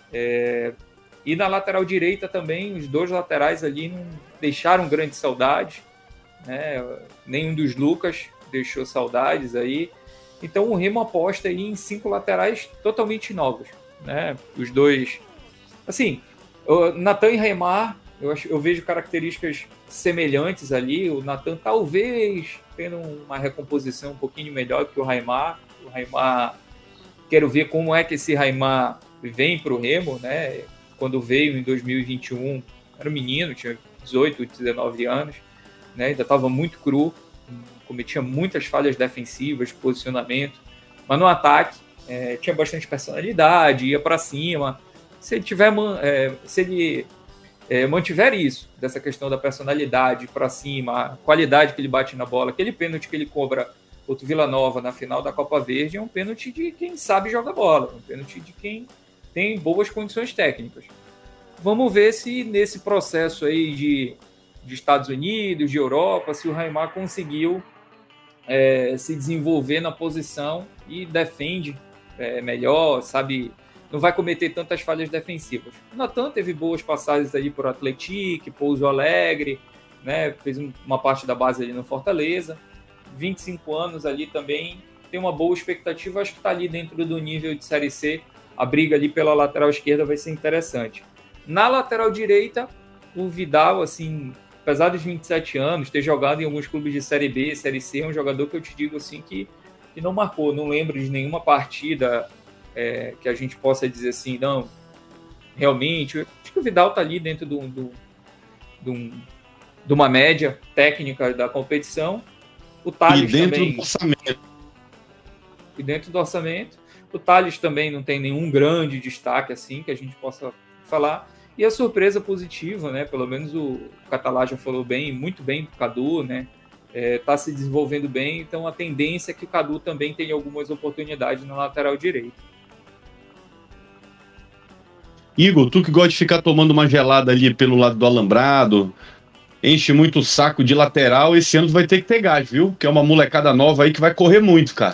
É, e na lateral direita também, os dois laterais ali não deixaram grande saudade, né? Nenhum dos Lucas deixou saudades aí. Então o Remo aposta aí em cinco laterais totalmente novos, né? Os dois, assim, o Natan e Raimar, eu, acho, eu vejo características semelhantes ali. O Natan talvez tendo uma recomposição um pouquinho melhor que o Raimar. O Raimar, quero ver como é que esse Raimar vem para o Remo, né? Quando veio em dois mil e vinte e um, era um menino, tinha dezoito, dezenove anos, né? Ainda estava muito cru, cometia muitas falhas defensivas, posicionamento, mas no ataque é, tinha bastante personalidade, ia para cima. Se ele tiver, é, se ele é, mantiver isso, dessa questão da personalidade para cima, a qualidade que ele bate na bola, aquele pênalti que ele cobra contra o Vila Nova na final da Copa Verde, é um pênalti de quem sabe jogar bola, um pênalti de quem tem boas condições técnicas. Vamos ver se nesse processo aí de, de Estados Unidos, de Europa, se o Raimar conseguiu é, se desenvolver na posição e defende é, melhor, sabe, não vai cometer tantas falhas defensivas. O Natan teve boas passagens ali por Atlético, Pouso Alegre, né, fez uma parte da base ali no Fortaleza, vinte e cinco anos ali também, tem uma boa expectativa, acho que está ali dentro do nível de Série C, a briga ali pela lateral esquerda vai ser interessante. Na lateral direita, o Vidal, assim, apesar dos vinte e sete anos, ter jogado em alguns clubes de Série B, Série C, é um jogador que eu te digo assim que, que não marcou, não lembro de nenhuma partida é, que a gente possa dizer assim, não, realmente, acho que o Vidal está ali dentro do, do, do, de uma média técnica da competição. O Thales e dentro também, do orçamento. E dentro do orçamento. O Thales também não tem nenhum grande destaque assim que a gente possa falar. E a surpresa positiva, né? Pelo menos o Catalá já falou bem, muito bem do Cadu, né? Está é, se desenvolvendo bem, então a tendência é que o Cadu também tenha algumas oportunidades na lateral direita. Igor, tu que gosta de ficar tomando uma gelada ali pelo lado do alambrado, enche muito o saco de lateral, esse ano tu vai ter que ter gás, viu? Que é uma molecada nova aí que vai correr muito, cara.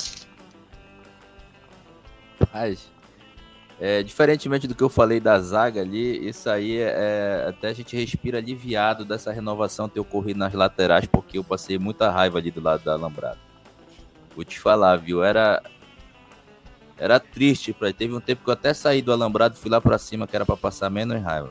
Mas, é, diferentemente do que eu falei da zaga ali, isso aí é, até a gente respira aliviado dessa renovação ter ocorrido nas laterais, porque eu passei muita raiva ali do lado da alambrado. Vou te falar, viu? Era... Era triste, pra... teve um tempo que eu até saí do alambrado e fui lá pra cima, que era pra passar menos raiva.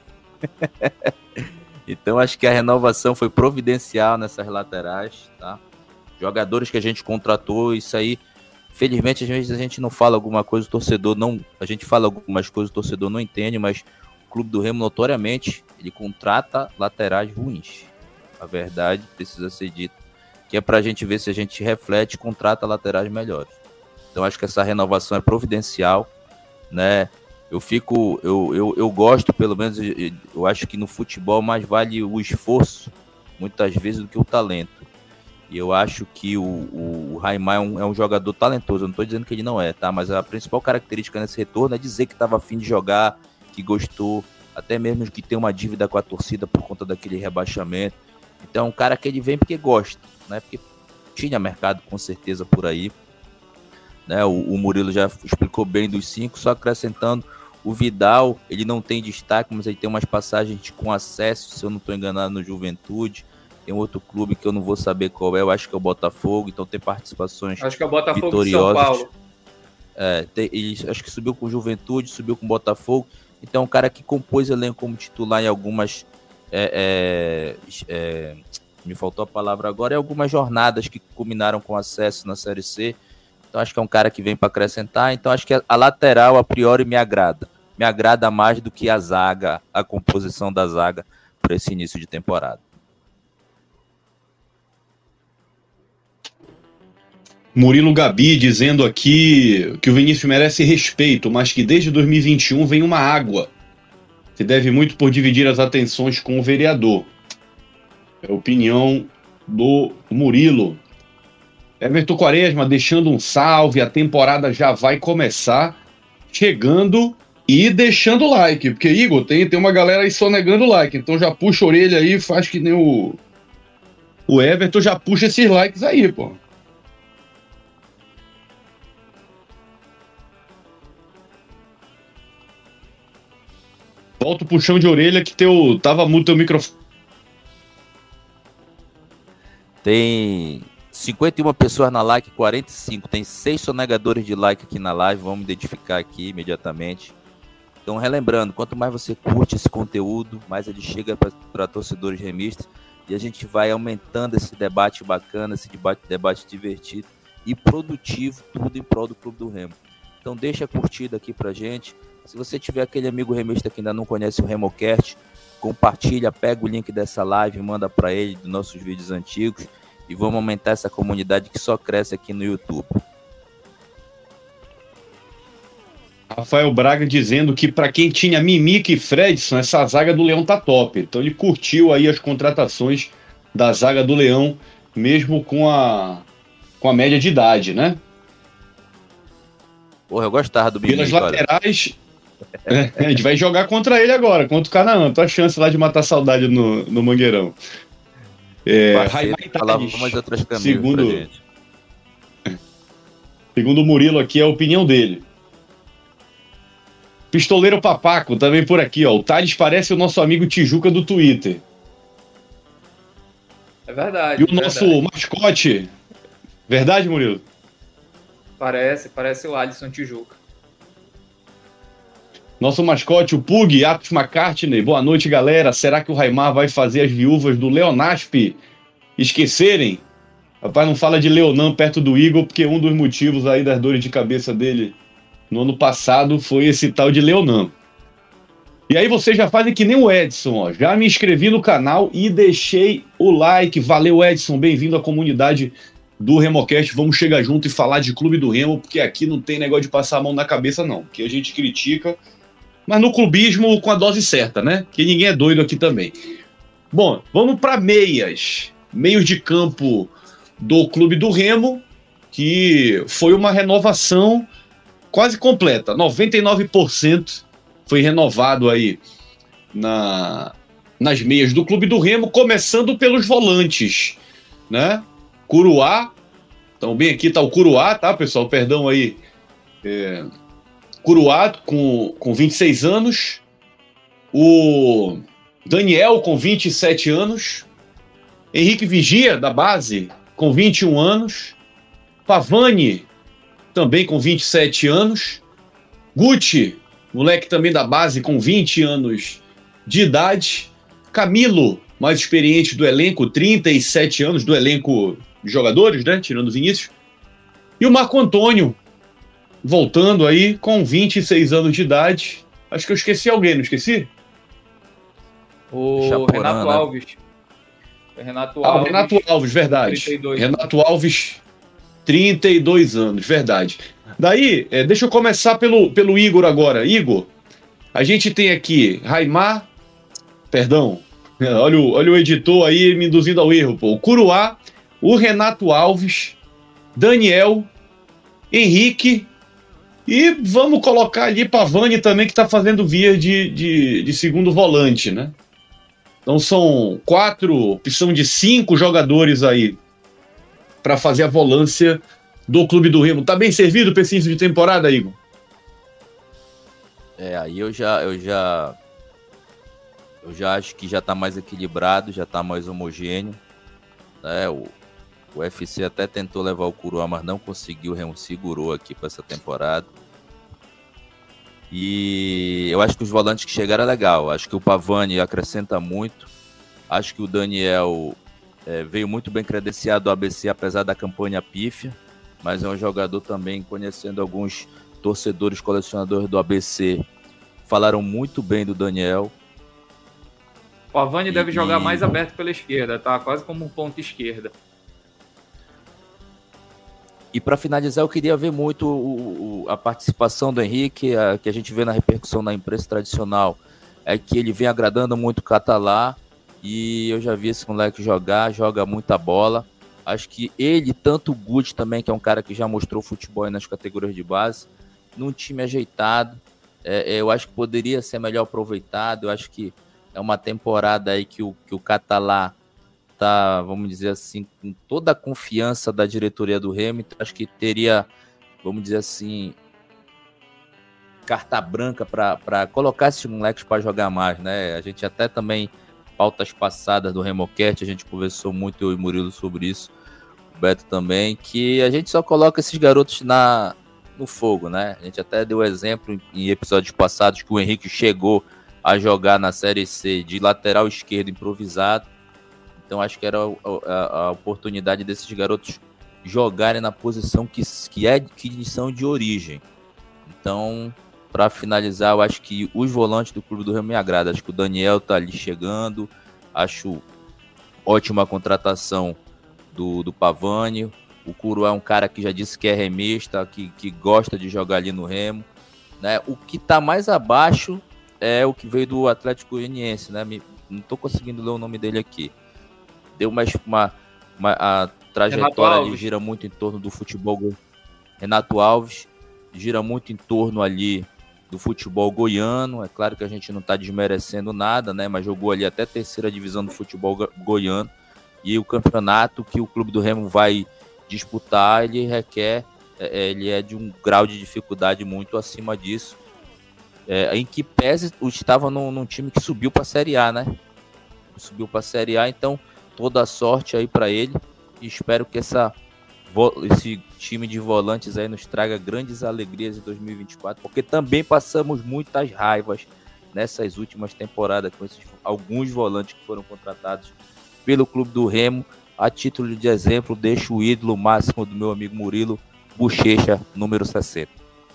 Então acho que a renovação foi providencial nessas laterais, tá? Jogadores que a gente contratou, isso aí, felizmente às vezes a gente não fala alguma coisa, o torcedor não... A gente fala algumas coisas, o torcedor não entende, mas o Clube do Remo, notoriamente, ele contrata laterais ruins. A verdade precisa ser dita, que é pra gente ver se a gente reflete e contrata laterais melhores. Então acho que essa renovação é providencial, né? Eu fico, eu, eu, eu gosto, pelo menos, eu acho que no futebol mais vale o esforço, muitas vezes, do que o talento. E eu acho que o, o Raimar é um, é um jogador talentoso, eu não estou dizendo que ele não é, tá? Mas a principal característica nesse retorno é dizer que estava afim de jogar, que gostou, até mesmo que tem uma dívida com a torcida por conta daquele rebaixamento. Então é um cara que ele vem porque gosta, né? Porque tinha mercado com certeza por aí. Né, o, o Murilo já explicou bem dos cinco, só acrescentando, o Vidal, ele não tem destaque, mas ele tem umas passagens com acesso, se eu não estou enganado, no Juventude. Tem outro clube que eu não vou saber qual é, eu acho que é o Botafogo, então tem participações acho que é o Botafogo vitoriosas. De São Paulo. É, tem, ele, acho que subiu com o Juventude, subiu com o Botafogo, então um cara que compôs elenco como titular em algumas... É, é, é, me faltou a palavra agora, em algumas jornadas que culminaram com acesso na Série C. Então acho que é um cara que vem para acrescentar. Então acho que a lateral, a priori, me agrada. Me agrada mais do que a zaga, a composição da zaga para esse início de temporada. Murilo Gabi dizendo aqui que o Vinícius merece respeito, mas que desde dois mil e vinte e um vem uma água. Se deve muito por dividir as atenções com o vereador. É a opinião do Murilo. Everton Quaresma deixando um salve, a temporada já vai começar, chegando e deixando like, porque, Igor, tem, tem uma galera aí só negando like, então já puxa a orelha aí, faz que nem o, o Everton, já puxa esses likes aí, pô. Volta o puxão de orelha que teu, tava mudo teu microfone. Tem... cinquenta e uma pessoas na like, quarenta e cinco. Tem seis sonegadores de like aqui na live. Vamos identificar aqui imediatamente. Então, relembrando, quanto mais você curte esse conteúdo, mais ele chega para torcedores remistas. E a gente vai aumentando esse debate bacana, esse debate, debate divertido e produtivo, tudo em prol do Clube do Remo. Então, deixa a curtida aqui pra gente. Se você tiver aquele amigo remista que ainda não conhece o RemoCast, compartilha, pega o link dessa live, manda para ele dos nossos vídeos antigos. E vamos aumentar essa comunidade que só cresce aqui no YouTube. Rafael Braga dizendo que para quem tinha Mimica e Fredson, essa zaga do Leão tá top. Então ele curtiu aí as contratações da zaga do Leão, mesmo com a, com a média de idade, né? Porra, eu gostava do Mimica. Pelas laterais, é, a gente vai jogar contra ele agora, contra o Canaã. Tua chance lá de matar saudade no, no Mangueirão. É, segundo, segundo o Murilo aqui, é a opinião dele. Pistoleiro Papaco também por aqui, ó. O Thales parece o nosso amigo Tijuca do Twitter. É verdade. E o é nosso verdade. mascote. Verdade, Murilo? Parece, parece o Alisson Tijuca. Nosso mascote, o Pug, Atos McCartney. Boa noite, galera. Será que o Raimar vai fazer as viúvas do Leonasp esquecerem? Rapaz, não fala de Leonan perto do Igor, porque um dos motivos aí das dores de cabeça dele no ano passado foi esse tal de Leonan. E aí vocês já fazem que nem o Edson, ó. Já me inscrevi no canal e deixei o like. Valeu, Edson. Bem-vindo à comunidade do RemoCast. Vamos chegar junto e falar de Clube do Remo, porque aqui não tem negócio de passar a mão na cabeça, não. Porque a gente critica, mas no clubismo com a dose certa, né? Que ninguém é doido aqui também. Bom, vamos para meias. Meios de campo do Clube do Remo, que foi uma renovação quase completa. noventa e nove por cento foi renovado aí na, nas meias do Clube do Remo, começando pelos volantes, né? Curuá, então bem aqui tá o Curuá, tá, pessoal? Perdão aí. É, Curuá com, com vinte e seis anos, o Daniel com vinte e sete anos, Henrique Vigia, da base, com vinte e um anos, Pavani, também com vinte e sete anos, Guti, moleque também da base, com vinte anos de idade, Camilo, mais experiente do elenco, trinta e sete anos do elenco de jogadores, né, tirando o Vinícius, e o Marco Antônio, voltando aí com vinte e seis anos de idade. Acho que eu esqueci alguém, não esqueci? O Chaporã, Renato né? Alves. Renato Ah, o Alves. Renato Alves, verdade. trinta e dois. Renato Alves, trinta e dois anos, verdade. Daí, é, deixa eu começar pelo, pelo Igor agora. Igor, a gente tem aqui Raimar, perdão, olha o, olha o editor aí me induzindo ao erro, pô. O Curuá, o Renato Alves, Daniel, Henrique e vamos colocar ali Pavani também, que está fazendo via de, de, de segundo volante, né? Então são quatro, opção de cinco jogadores aí para fazer a volância do Clube do Remo. Tá bem servido para esse início de temporada, Igor? É, aí eu já, eu já, eu já acho que já tá mais equilibrado, já tá mais homogêneo, né? O, o U F C até tentou levar o Curuá, mas não conseguiu, o Remo segurou aqui para essa temporada. E eu acho que os volantes que chegaram é legal. Acho que o Pavani acrescenta muito. Acho que o Daniel é, veio muito bem credenciado do A B C, apesar da campanha pífia. Mas é um jogador também, conhecendo alguns torcedores, colecionadores do A B C, falaram muito bem do Daniel. O Pavani E- deve jogar e- mais aberto pela esquerda, tá? Quase como um ponto esquerda. E para finalizar, eu queria ver muito o, o, a participação do Henrique, a, que a gente vê na repercussão na imprensa tradicional, é que ele vem agradando muito o Catalá, e eu já vi esse moleque jogar, joga muita bola. Acho que ele, tanto o Guti também, que é um cara que já mostrou futebol aí nas categorias de base, num time ajeitado, é, eu acho que poderia ser melhor aproveitado. Eu acho que é uma temporada aí que o, que o Catalá tá, vamos dizer assim, com toda a confiança da diretoria do Remo. Então acho que teria, vamos dizer assim, carta branca para colocar esses moleques para jogar mais, né? A gente até também, pautas passadas do RemoCast, a gente conversou muito, eu e Murilo, sobre isso, o Beto também, que a gente só coloca esses garotos na, no fogo, né? A gente até deu exemplo em episódios passados que o Henrique chegou a jogar na Série C de lateral esquerdo improvisado. Então acho que era a, a, a oportunidade desses garotos jogarem na posição que, que, é, que são de origem. Então, para finalizar, eu acho que os volantes do Clube do Remo me agradam. Acho que o Daniel tá ali chegando. Acho ótima a contratação do, do Pavani. O Curuá é um cara que já disse que é remista, que, que gosta de jogar ali no Remo, né? O que tá mais abaixo é o que veio do Atlético Goianiense, né? Me, não tô conseguindo ler o nome dele aqui. Deu uma, uma, uma a trajetória ali gira muito em torno do futebol. Renato Alves gira muito em torno ali do futebol goiano. É claro que a gente não está desmerecendo nada, né? Mas jogou ali até a terceira divisão do futebol goiano. E o campeonato que o Clube do Remo vai disputar, ele requer, ele é de um grau de dificuldade muito acima disso. É, em que pese estava num, num time que subiu para a Série A, né? Subiu para a Série A, então toda a sorte aí para ele. E espero que essa, esse time de volantes aí nos traga grandes alegrias em dois mil e vinte e quatro, porque também passamos muitas raivas nessas últimas temporadas com esses, alguns volantes que foram contratados pelo Clube do Remo. A título de exemplo, deixo o ídolo máximo do meu amigo Murilo, Bochecha, número sessenta.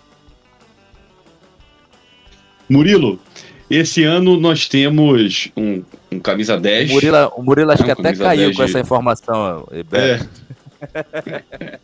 Murilo, esse ano nós temos um, um camisa dez. O Murilo, o Murilo acho É um que até camisa caiu dez com de- essa informação, Beto. É.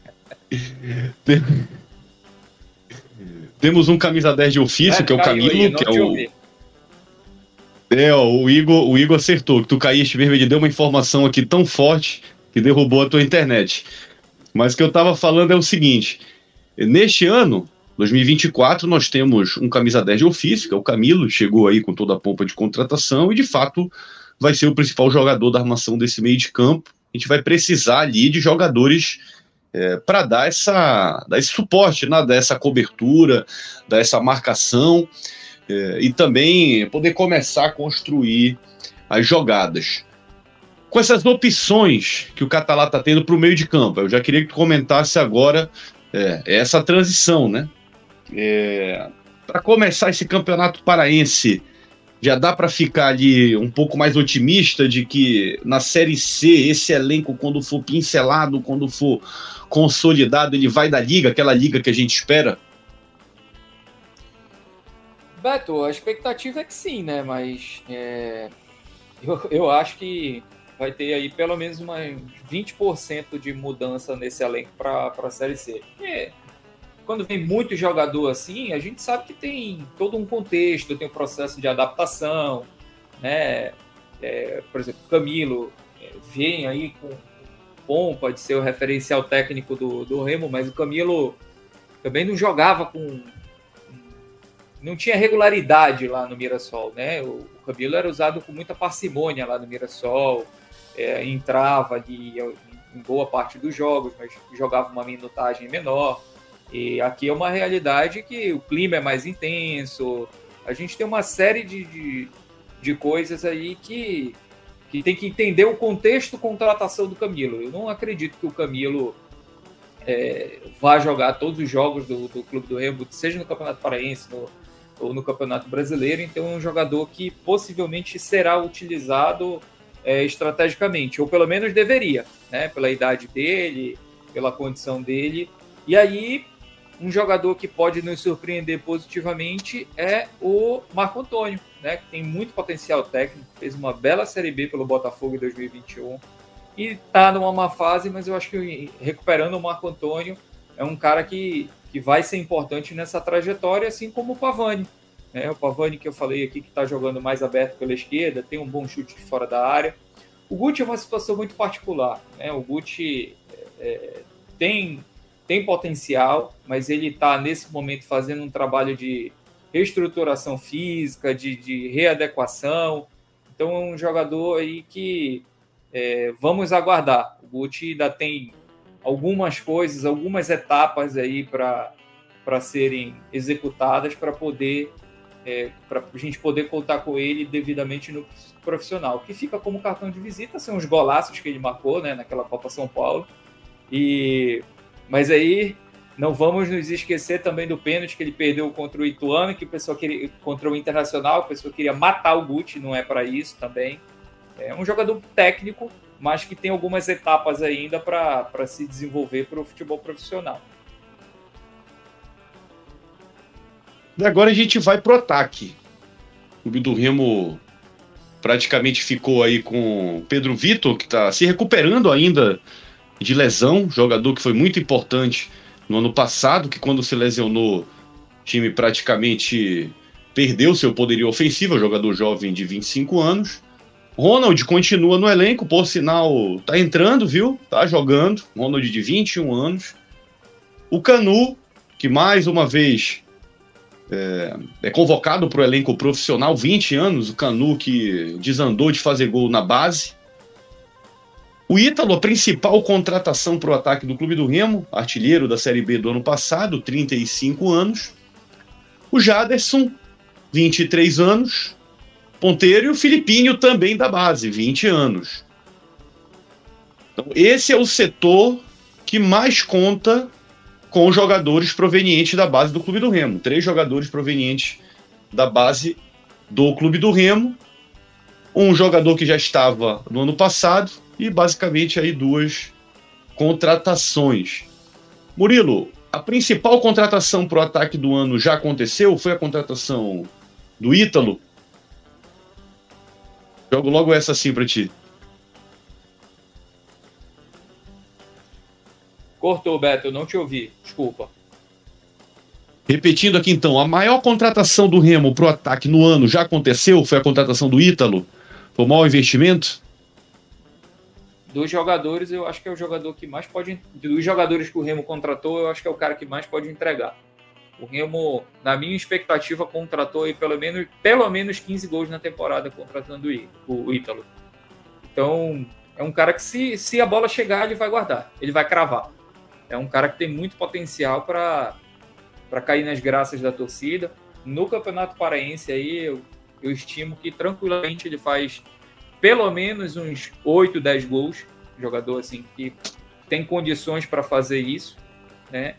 Tem- Temos um camisa dez de ofício, que é o Caiu aí, Camilo, não que é te o. ouvi. É, ó, o Igor, o Igor acertou, que tu caíste mesmo, ele deu uma informação aqui tão forte que derrubou a tua internet. Mas o que eu tava falando é o seguinte: neste ano, dois mil e vinte e quatro nós temos um camisa dez de ofício, que é o Camilo, chegou aí com toda a pompa de contratação e de fato vai ser o principal jogador da armação desse meio de campo. A gente vai precisar ali de jogadores é, para dar, essa, dar esse suporte, né? Dar essa cobertura, dar essa marcação é, e também poder começar a construir as jogadas. Com essas opções que o Catalá está tendo para o meio de campo, eu já queria que tu comentasse agora é, essa transição, né? É, para começar esse campeonato paraense, já dá para ficar ali um pouco mais otimista de que na Série C, esse elenco, quando for pincelado, quando for consolidado, ele vai da liga, aquela liga que a gente espera? Beto, a expectativa é que sim, né? Mas é, eu, eu acho que vai ter aí pelo menos umas vinte por cento de mudança nesse elenco para a Série C. Porque quando vem muito jogador assim, a gente sabe que tem todo um contexto, tem um processo de adaptação, né? É, por exemplo, o Camilo é, vem aí com pompa de ser o referencial técnico do, do Remo, mas o Camilo também não jogava com... não tinha regularidade lá no Mirassol, né? O, o Camilo era usado com muita parcimônia lá no Mirassol, é, entrava ali em boa parte dos jogos, mas jogava uma minutagem menor. E aqui é uma realidade que o clima é mais intenso, a gente tem uma série de, de, de coisas aí que, que tem que entender o contexto de contratação do Camilo. Eu não acredito que o Camilo é, vá jogar todos os jogos do, do Clube do Remo, seja no Campeonato Paraense no, ou no Campeonato Brasileiro, então é um jogador que possivelmente será utilizado é, estrategicamente, ou pelo menos deveria, né, pela idade dele, pela condição dele. E aí, um jogador que pode nos surpreender positivamente é o Marco Antônio, né, que tem muito potencial técnico, fez uma bela Série B pelo Botafogo em dois mil e vinte e um e está numa má fase, mas eu acho que recuperando o Marco Antônio é um cara que, que vai ser importante nessa trajetória, assim como o Pavani. Né? O Pavani que eu falei aqui, que está jogando mais aberto pela esquerda, tem um bom chute de fora da área. O Guti é uma situação muito particular. Né? O Guti é, tem... tem potencial, mas ele está, nesse momento, fazendo um trabalho de reestruturação física, de, de readequação. Então, é um jogador aí que é, vamos aguardar. O Guti ainda tem algumas coisas, algumas etapas aí para serem executadas para poder, é, para a gente poder contar com ele devidamente no profissional. O que fica como cartão de visita são os golaços que ele marcou, né, naquela Copa São Paulo. E Mas aí não vamos nos esquecer também do pênalti que ele perdeu contra o Ituano, que o pessoal queria, contra o Internacional, o pessoal queria matar o Guti, não é para isso também. É um jogador técnico, mas que tem algumas etapas ainda para se desenvolver para o futebol profissional. E agora a gente vai pro ataque. O Clube do Remo praticamente ficou aí com Pedro Vitor, que está se recuperando ainda de lesão, jogador que foi muito importante no ano passado, que quando se lesionou, o time praticamente perdeu seu poderio ofensivo, jogador jovem de vinte e cinco anos. Ronald continua no elenco, por sinal, tá entrando, viu? Tá jogando, Ronald de vinte e um anos. O Canu, que mais uma vez é, é convocado para o elenco profissional, vinte anos, o Canu que desandou de fazer gol na base. O Ítalo, a principal contratação para o ataque do Clube do Remo, artilheiro da Série B do ano passado, trinta e cinco anos. O Jaderson, vinte e três anos, ponteiro, e o Filipinho também da base, vinte anos. Então, esse é o setor que mais conta com jogadores provenientes da base do Clube do Remo. Três jogadores provenientes da base do Clube do Remo. Um jogador que já estava no ano passado e basicamente aí duas contratações. Murilo, a principal contratação para o ataque do ano já aconteceu? Foi a contratação do Ítalo? Jogo logo essa assim para ti. Cortou, Beto, eu não te ouvi, desculpa. Repetindo aqui então, a maior contratação do Remo para o ataque no ano já aconteceu? Foi a contratação do Ítalo? Foi o maior investimento? Dos jogadores, eu acho que é o jogador que mais pode... Dos jogadores que o Remo contratou, eu acho que é o cara que mais pode entregar. O Remo, na minha expectativa, contratou aí pelo menos, pelo menos quinze gols na temporada contratando o Ítalo. Então, é um cara que se, se a bola chegar, ele vai guardar, ele vai cravar. É um cara que tem muito potencial para cair nas graças da torcida. No Campeonato Paraense aí, eu, eu estimo que tranquilamente ele faz pelo menos uns oito, dez gols. Jogador assim que tem condições para fazer isso, né?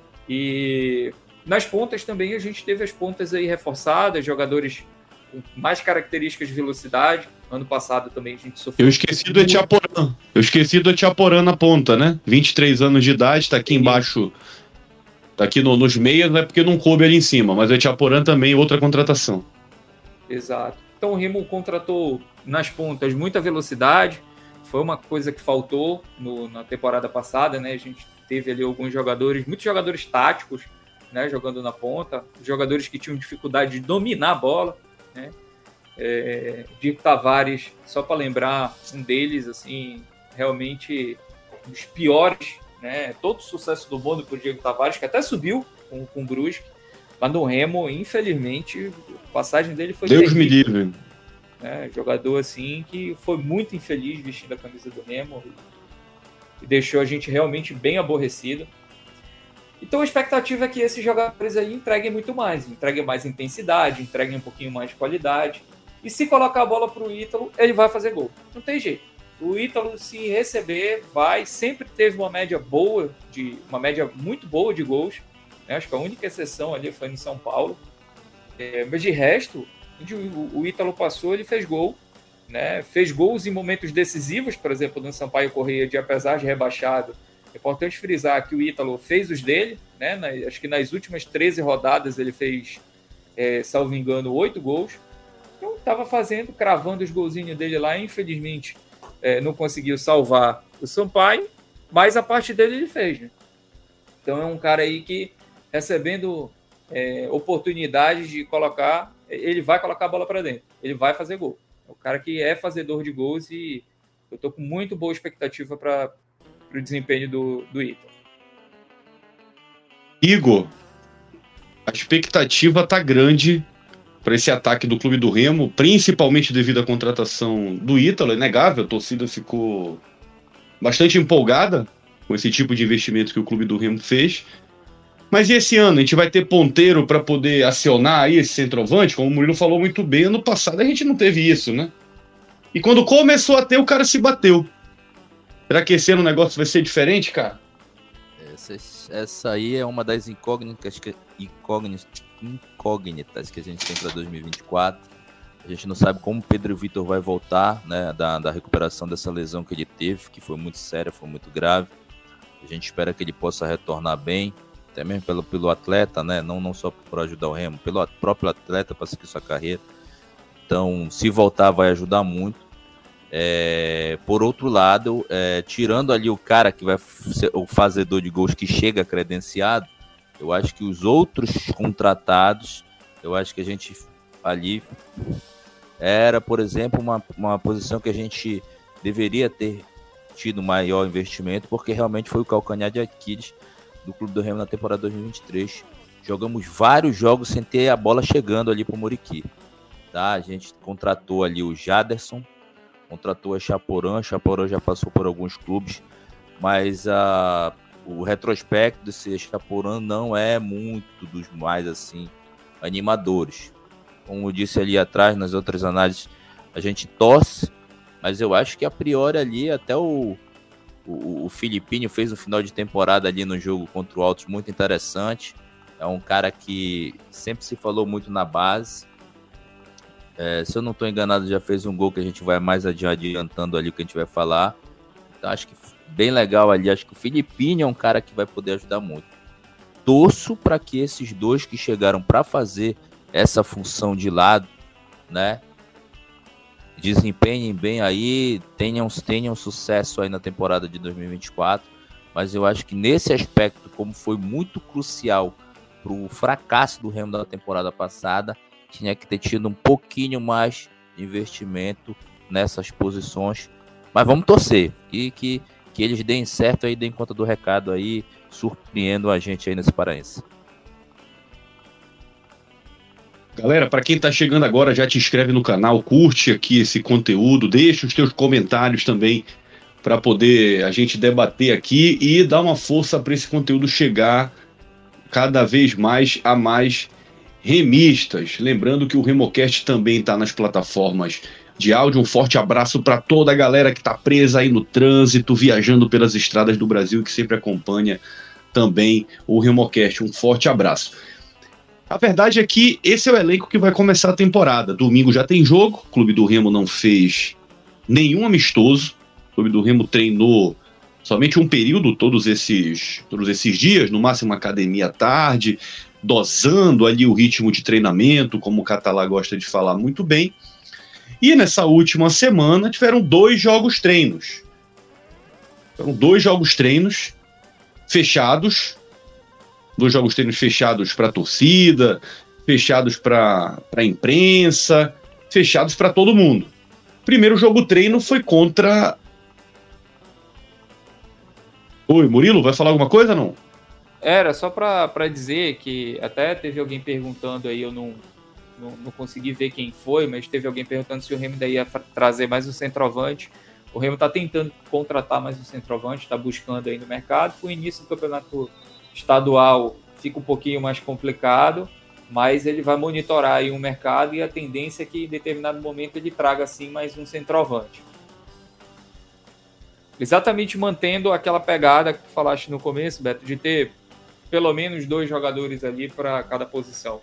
E nas pontas também a gente teve as pontas aí reforçadas, jogadores com mais características de velocidade. Ano passado também a gente sofreu. Eu esqueci do Etiaporã. Eu esqueci do Etiaporã na ponta, né? vinte e três anos de idade, tá aqui embaixo, tá aqui no, nos meias, não é porque não coube ali em cima, mas o Etiaporã também, outra contratação. Exato. Então o Remo contratou nas pontas muita velocidade, foi uma coisa que faltou no, na temporada passada, né? A gente teve ali alguns jogadores, muitos jogadores táticos, né? Jogando na ponta, jogadores que tinham dificuldade de dominar a bola, né? É, Diego Tavares, só para lembrar, um deles, assim, realmente um dos piores, né? Todo o sucesso do mundo para o Diego Tavares, que até subiu com, com o Brusque, mas no Remo, infelizmente, a passagem dele foi Deus terrível, me livre. né? Jogador assim que foi muito infeliz vestindo a camisa do Remo e, e deixou a gente realmente bem aborrecido. Então a expectativa é que esses jogadores aí entreguem muito mais, entreguem mais intensidade, entreguem um pouquinho mais de qualidade. E se colocar a bola para o Ítalo, ele vai fazer gol. Não tem jeito. O Ítalo, se receber, vai. Sempre teve uma média boa, de, uma média muito boa de gols. Né? Acho que a única exceção ali foi no São Paulo. É, mas de resto, onde o, o Ítalo passou, ele fez gol. Né? Fez gols em momentos decisivos, por exemplo, no Sampaio Corrêa, de apesar de rebaixado. É importante frisar que o Ítalo fez os dele. Né? Na, acho que nas últimas treze rodadas ele fez, é, salvo engano, oito gols. Então, estava fazendo, cravando os golzinhos dele lá. Infelizmente, é, não conseguiu salvar o Sampaio, mas a parte dele ele fez. Né? Então, é um cara aí que, recebendo é, oportunidades de colocar, ele vai colocar a bola para dentro. Ele vai fazer gol. É o cara que é fazedor de gols e eu estou com muito boa expectativa para o desempenho do, do Ítalo. Igor, a expectativa tá grande para esse ataque do Clube do Remo, principalmente devido à contratação do Ítalo, é inegável, a torcida ficou bastante empolgada com esse tipo de investimento que o Clube do Remo fez. Mas e esse ano? A gente vai ter ponteiro para poder acionar aí esse centroavante? Como o Murilo falou muito bem, ano passado a gente não teve isso, né? E quando começou a ter, o cara se bateu. Será que esse ano o negócio vai ser diferente, cara? Essa, essa aí é uma das incógnitas que, incógnitas, incógnitas que a gente tem para dois mil e vinte e quatro. A gente não sabe como o Pedro Vitor vai voltar, né, da, da recuperação dessa lesão que ele teve, que foi muito séria, foi muito grave. A gente espera que ele possa retornar bem, até mesmo pelo, pelo atleta, né, não, não só para ajudar o Remo, pelo próprio atleta para seguir sua carreira. Então, se voltar, vai ajudar muito. É, por outro lado, é, tirando ali o cara que vai ser o fazedor de gols que chega credenciado, eu acho que os outros contratados, eu acho que a gente ali era, por exemplo, uma, uma posição que a gente deveria ter tido maior investimento, porque realmente foi o calcanhar de Aquiles do Clube do Remo na temporada dois mil e vinte e três. Jogamos vários jogos sem ter a bola chegando ali para o Muriqui. Tá? A gente contratou ali o Jaderson, contratou a Chaporã, a Chaporã já passou por alguns clubes, mas a, o retrospecto desse Chaporã não é muito dos mais assim animadores. Como eu disse ali atrás, nas outras análises, a gente torce, mas eu acho que a priori ali até o, o, o Filipinho fez um final de temporada ali no jogo contra o Altos muito interessante. É um cara que sempre se falou muito na base. É, se eu não estou enganado, já fez um gol que a gente vai mais adiantando ali o que a gente vai falar. Então acho que bem legal ali. Acho que o Filipinho é um cara que vai poder ajudar muito. Torço para que esses dois que chegaram para fazer essa função de lado, né, desempenhem bem aí, tenham, tenham sucesso aí na temporada de dois mil e vinte e quatro. Mas eu acho que nesse aspecto, como foi muito crucial para o fracasso do Remo da temporada passada, tinha que ter tido um pouquinho mais de investimento nessas posições. Mas vamos torcer que, que, que eles deem certo aí, deem conta do recado aí, surpreendam a gente aí nesse Paraense. Galera, para quem está chegando agora, já te inscreve no canal, curte aqui esse conteúdo, deixa os teus comentários também para poder a gente debater aqui e dar uma força para esse conteúdo chegar cada vez mais a mais remistas. Lembrando que o RemoCast também está nas plataformas de áudio. Um forte abraço para toda a galera que está presa aí no trânsito, viajando pelas estradas do Brasil, que sempre acompanha também o RemoCast. Um forte abraço. A verdade é que esse é o elenco que vai começar a temporada. Domingo já tem jogo, o Clube do Remo não fez nenhum amistoso, o Clube do Remo treinou somente um período, todos esses, todos esses dias, no máximo academia à tarde, dosando ali o ritmo de treinamento, como o Catalá gosta de falar muito bem. E nessa última semana tiveram dois jogos treinos. Foram dois jogos treinos fechados, dois jogos treinos fechados para a torcida, fechados para a imprensa, fechados para todo mundo. Primeiro jogo treino foi contra... Oi, Murilo, vai falar alguma coisa, não? Era só para dizer que até teve alguém perguntando aí, eu não, não, não consegui ver quem foi, mas teve alguém perguntando se o Remo daí ia trazer mais um centroavante. O Remo está tentando contratar mais um centroavante, está buscando aí no mercado. Com o início do campeonato estadual fica um pouquinho mais complicado, mas ele vai monitorar aí o mercado e a tendência é que em determinado momento ele traga assim mais um centroavante. Exatamente mantendo aquela pegada que falaste no começo, Beto, de ter pelo menos dois jogadores ali para cada posição.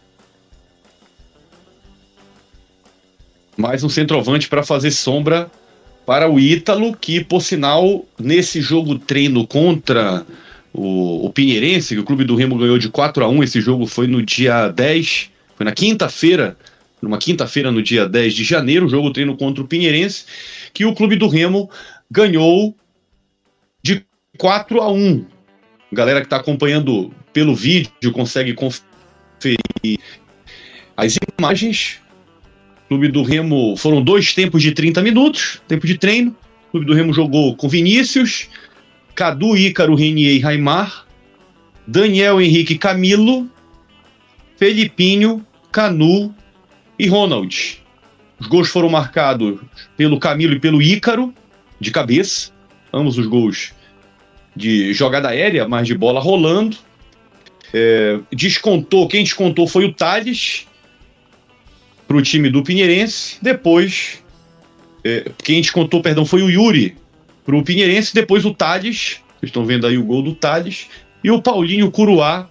Mais um centroavante para fazer sombra para o Ítalo, que, por sinal, nesse jogo treino contra o, o Pinheirense, que o Clube do Remo ganhou de quatro a um, esse jogo foi no dia dez, foi na quinta-feira, numa quinta-feira no dia dez de janeiro, o jogo treino contra o Pinheirense, que o Clube do Remo ganhou de quatro a um. Galera que está acompanhando pelo vídeo consegue conferir as imagens. O Clube do Remo foram dois tempos de trinta minutos, tempo de treino. O Clube do Remo jogou com Vinícius, Cadu, Ícaro, Renier e Raimar, Daniel, Henrique, Camilo, Felipinho, Canu e Ronald. Os gols foram marcados pelo Camilo e pelo Ícaro, de cabeça. Ambos os gols de jogada aérea, mas de bola rolando. É, descontou, quem descontou foi o Thales para o time do Pinheirense. Depois, é, quem descontou, perdão, foi o Yuri para o Pinheirense. Depois o Thales, vocês estão vendo aí o gol do Thales, e o Paulinho Curuá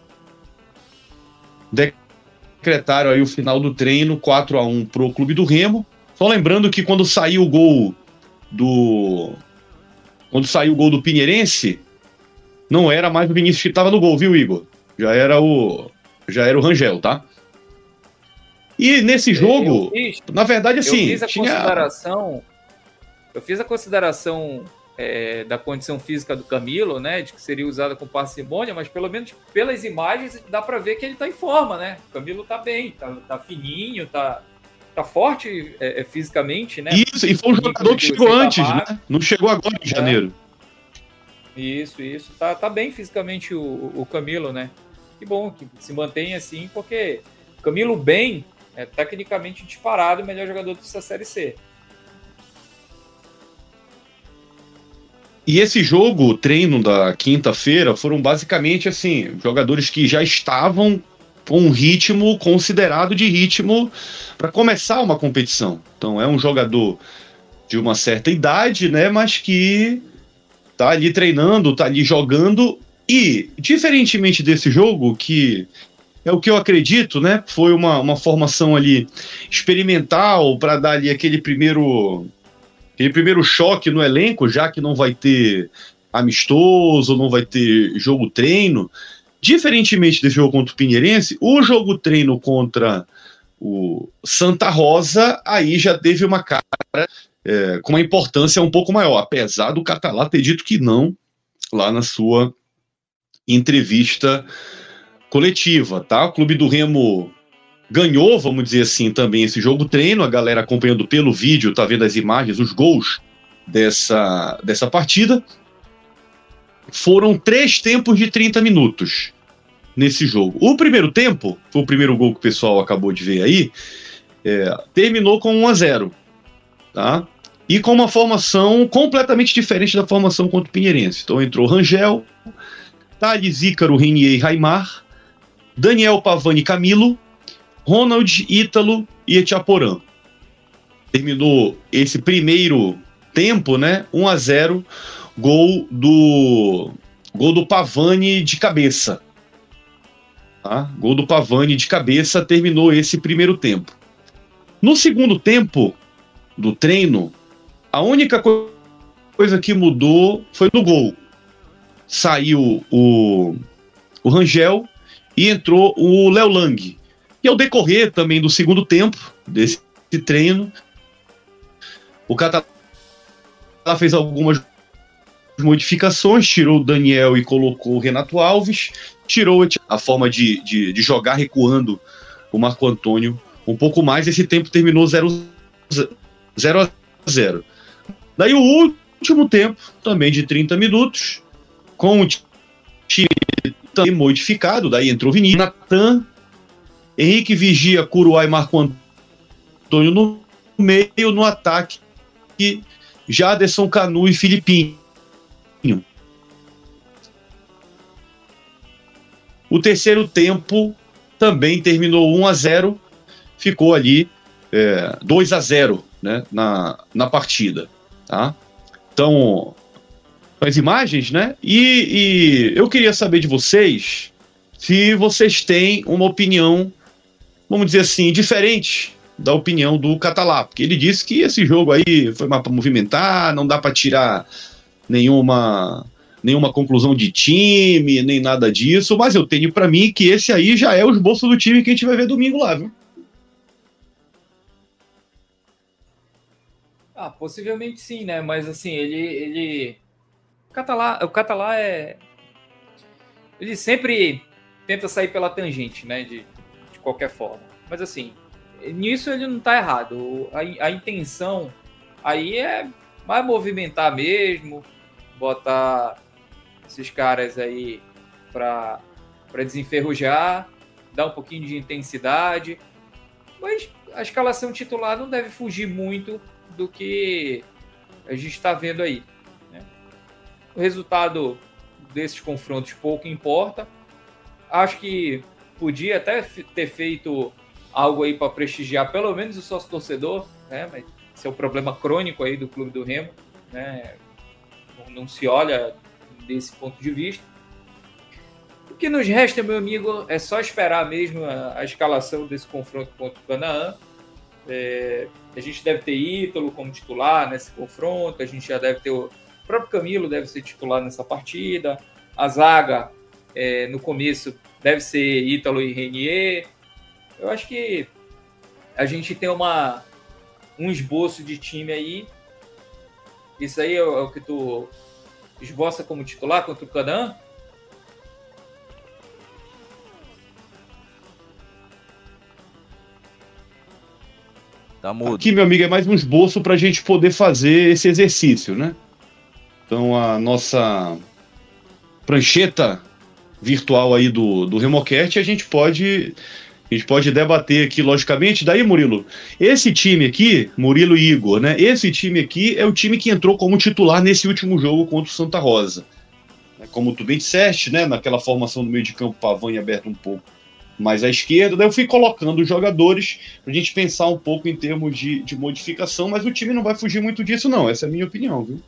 decretaram aí o final do treino, quatro a um para o Clube do Remo. Só lembrando que quando saiu o gol do... Quando saiu o gol do Pinheirense, não era mais o Vinícius que estava no gol, viu, Igor? Já era o, já era o Rangel, tá? E nesse jogo, fiz, na verdade, assim... Eu fiz a tinha... consideração, eu fiz a consideração é, da condição física do Camilo, né? De que seria usada com parcimônia, mas pelo menos pelas imagens dá para ver que ele tá em forma, né? O Camilo tá bem, tá, tá fininho, tá... Tá forte é, fisicamente, né? Isso, e foi um jogador que chegou antes, né? Não chegou agora em janeiro. É. Isso, isso. Tá, tá bem fisicamente o, o Camilo, né? Que bom que se mantém assim, porque Camilo bem é tecnicamente disparado o melhor jogador dessa Série C. E esse jogo, o treino da quinta-feira, foram basicamente assim, jogadores que já estavam com um ritmo considerado de ritmo para começar uma competição. Então é um jogador de uma certa idade, né, mas que tá ali treinando, tá ali jogando, e diferentemente desse jogo, que é o que eu acredito, né, foi uma, uma formação ali experimental para dar ali aquele primeiro, aquele primeiro choque no elenco, já que não vai ter amistoso, não vai ter jogo treino. Diferentemente desse jogo contra o Pinheirense, o jogo treino contra o Santa Rosa, aí já teve uma cara é, com uma importância um pouco maior, apesar do Catalá ter dito que não lá na sua entrevista coletiva, tá? O Clube do Remo ganhou, vamos dizer assim, também esse jogo treino, a galera acompanhando pelo vídeo, tá vendo as imagens, os gols dessa, dessa partida. Foram três tempos de trinta minutos. nesse jogo. O primeiro tempo, foi o primeiro gol que o pessoal acabou de ver aí, é, terminou com um a zero, tá? E com uma formação completamente diferente da formação contra o Pinheirense. Então entrou Rangel, Thales, Ícaro, Renier e Raimar, Daniel, Pavani, Camilo, Ronald, Ítalo e Etiaporã. Terminou esse primeiro tempo, né? um a zero, gol do gol do Pavani de cabeça. Tá? Gol do Pavani de cabeça, terminou esse primeiro tempo. No segundo tempo do treino, a única co- coisa que mudou foi no gol. Saiu o, o Rangel e entrou o Léo Lang. E ao decorrer também do segundo tempo desse treino, o Catalá fez algumas modificações, tirou o Daniel e colocou o Renato Alves, tirou a forma de, de, de jogar recuando o Marco Antônio um pouco mais. Esse tempo terminou zero a zero. Daí o último tempo, também de trinta minutos, com o time também modificado, daí entrou Vinícius, Natan, Henrique, Vigia, Curuá e Marco Antônio no meio, no ataque, Jaderson, Canu e Filipinho. O terceiro tempo também terminou um a zero, ficou ali é, dois a zero, né, na, na partida. Tá? Então, as imagens, né? E, e eu queria saber de vocês se vocês têm uma opinião, vamos dizer assim, diferente da opinião do Catalá, porque ele disse que esse jogo aí foi mais para movimentar, não dá para tirar nenhuma, nenhuma conclusão de time, nem nada disso, mas eu tenho para mim que esse aí já é o esboço do time que a gente vai ver domingo lá, viu? Ah, possivelmente sim, né? Mas assim, ele, ele... O Catalá, o Catalá é... Ele sempre tenta sair pela tangente, né? De, de qualquer forma. Mas assim, nisso ele não tá errado. A, a intenção aí é mais movimentar mesmo, botar esses caras aí para para desenferrujar, dar um pouquinho de intensidade. Mas a escalação titular não deve fugir muito do que a gente está vendo aí, né? O resultado desses confrontos pouco importa. Acho que podia até ter feito algo aí para prestigiar pelo menos o sócio torcedor, né? Mas esse é o problema crônico aí do Clube do Remo, né? Não se olha desse ponto de vista. O que nos resta, meu amigo, é só esperar mesmo a, a escalação desse confronto contra o Canaã. É, a gente deve ter Ítalo como titular nesse confronto, a gente já deve ter o, o próprio Camilo deve ser titular nessa partida, a zaga é, no começo deve ser Ítalo e Renier. Eu acho que a gente tem uma, um esboço de time aí. Isso aí é, é o que tu esboça como titular contra o Canaã? Tá mudo. Aqui, meu amigo, é mais um esboço para a gente poder fazer esse exercício, né? Então, a nossa prancheta virtual aí do, do Remocast, a gente pode a gente pode debater aqui, logicamente. Daí, Murilo, esse time aqui, Murilo e Igor, né? Esse time aqui é o time que entrou como titular nesse último jogo contra o Santa Rosa. Como tu bem disseste, né? Naquela formação do meio de campo, Pavani aberto um pouco mais à esquerda, daí eu fui colocando os jogadores pra gente pensar um pouco em termos de, de modificação, mas o time não vai fugir muito disso, não. Essa é a minha opinião, viu?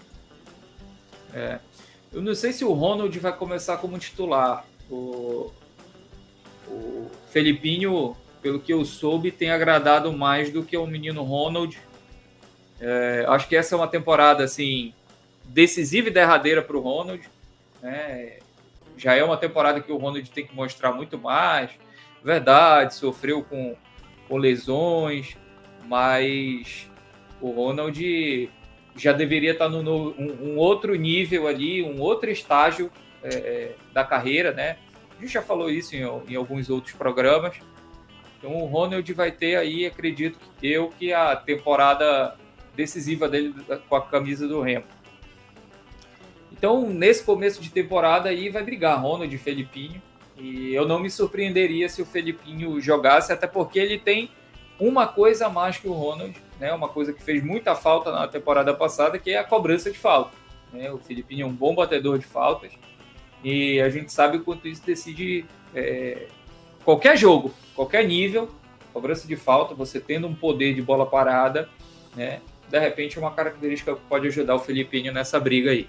É, eu não sei se o Ronald vai começar como titular. O, o Felipinho, pelo que eu soube, tem agradado mais do que o menino Ronald. É, acho que essa é uma temporada assim, decisiva e derradeira para o Ronald, né? Já é uma temporada que o Ronald tem que mostrar muito mais. Verdade, sofreu com, com lesões, mas o Ronald já deveria estar no, no um, um outro nível ali, um outro estágio é, da carreira, né? A gente já falou isso em, em alguns outros programas. Então o Ronald vai ter aí, acredito eu, que a temporada decisiva dele com a camisa do Remo. Então, nesse começo de temporada aí, vai brigar Ronald e Felipinho. E eu não me surpreenderia se o Felipinho jogasse, até porque ele tem uma coisa a mais que o Ronald, né? Uma coisa que fez muita falta na temporada passada, que é a cobrança de falta. Né? O Felipinho é um bom batedor de faltas e a gente sabe o quanto isso decide é, qualquer jogo, qualquer nível. Cobrança de falta, você tendo um poder de bola parada, né? De repente é uma característica que pode ajudar o Felipinho nessa briga aí.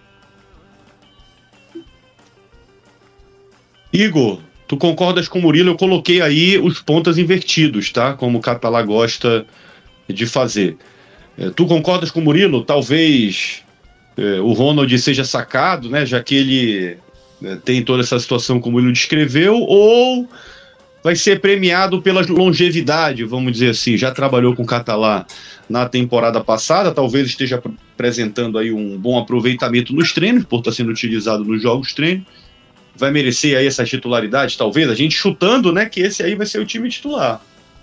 Igor, tu concordas com o Murilo? Eu coloquei aí os pontas invertidos, tá? Como o Catalá gosta de fazer. É, tu concordas com o Murilo? Talvez é, o Ronald seja sacado, né? Já que ele é, tem toda essa situação como ele descreveu, ou vai ser premiado pela longevidade, vamos dizer assim. Já trabalhou com o Catalá na temporada passada, talvez esteja apresentando aí um bom aproveitamento nos treinos, por estar sendo utilizado nos jogos treino. Vai merecer aí essa titularidade, talvez, a gente chutando, né, que esse aí vai ser o time titular.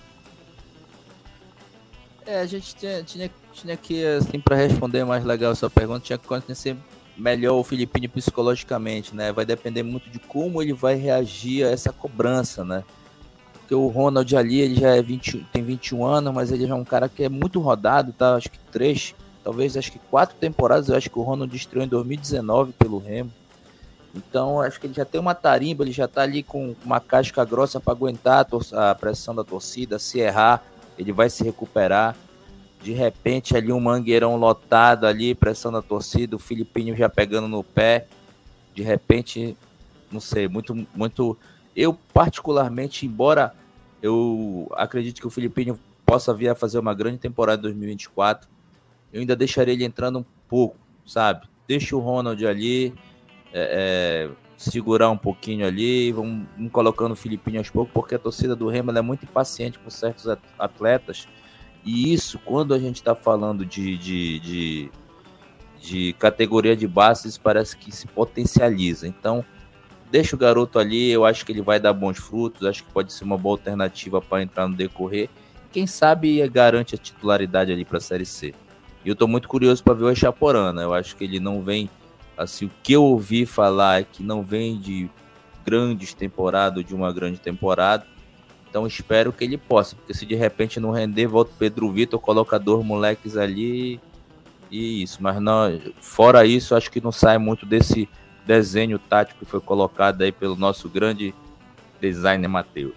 É, a gente tinha, tinha, tinha que, assim, para responder mais legal a sua pergunta, tinha que conhecer melhor o Felipinho psicologicamente, né, vai depender muito de como ele vai reagir a essa cobrança, né, porque o Ronald ali, ele já é vinte, tem vinte e um anos, mas ele já é um cara que é muito rodado, tá, acho que três, talvez, acho que quatro temporadas, eu acho que o Ronald estreou em dois mil e dezenove pelo Remo. Então, acho que ele já tem uma tarimba, ele já tá ali com uma casca grossa para aguentar a, tor- a pressão da torcida. Se errar, ele vai se recuperar. De repente, ali um mangueirão lotado ali, pressão da torcida, o Felipinho já pegando no pé. De repente, não sei, muito, muito... Eu, particularmente, embora eu acredite que o Felipinho possa vir a fazer uma grande temporada em dois mil e vinte e quatro, eu ainda deixaria ele entrando um pouco, sabe? Deixa o Ronald ali... É, é, segurar um pouquinho ali, vamos, vamos colocando o Felipinho aos poucos, porque a torcida do Remo é muito impaciente com certos atletas, e isso, quando a gente está falando de, de, de, de categoria de base, isso parece que se potencializa. Então, deixa o garoto ali, eu acho que ele vai dar bons frutos, acho que pode ser uma boa alternativa para entrar no decorrer, quem sabe garante a titularidade ali para a Série C. E eu estou muito curioso para ver o Echaporã, né? Eu acho que ele não vem. Assim, o que eu ouvi falar é que não vem de grandes temporadas, de uma grande temporada. Então espero que ele possa, porque se de repente não render, volta o Pedro Vitor, coloca dois moleques ali e isso. Mas não, fora isso, acho que não sai muito desse desenho tático que foi colocado aí pelo nosso grande designer Matheus.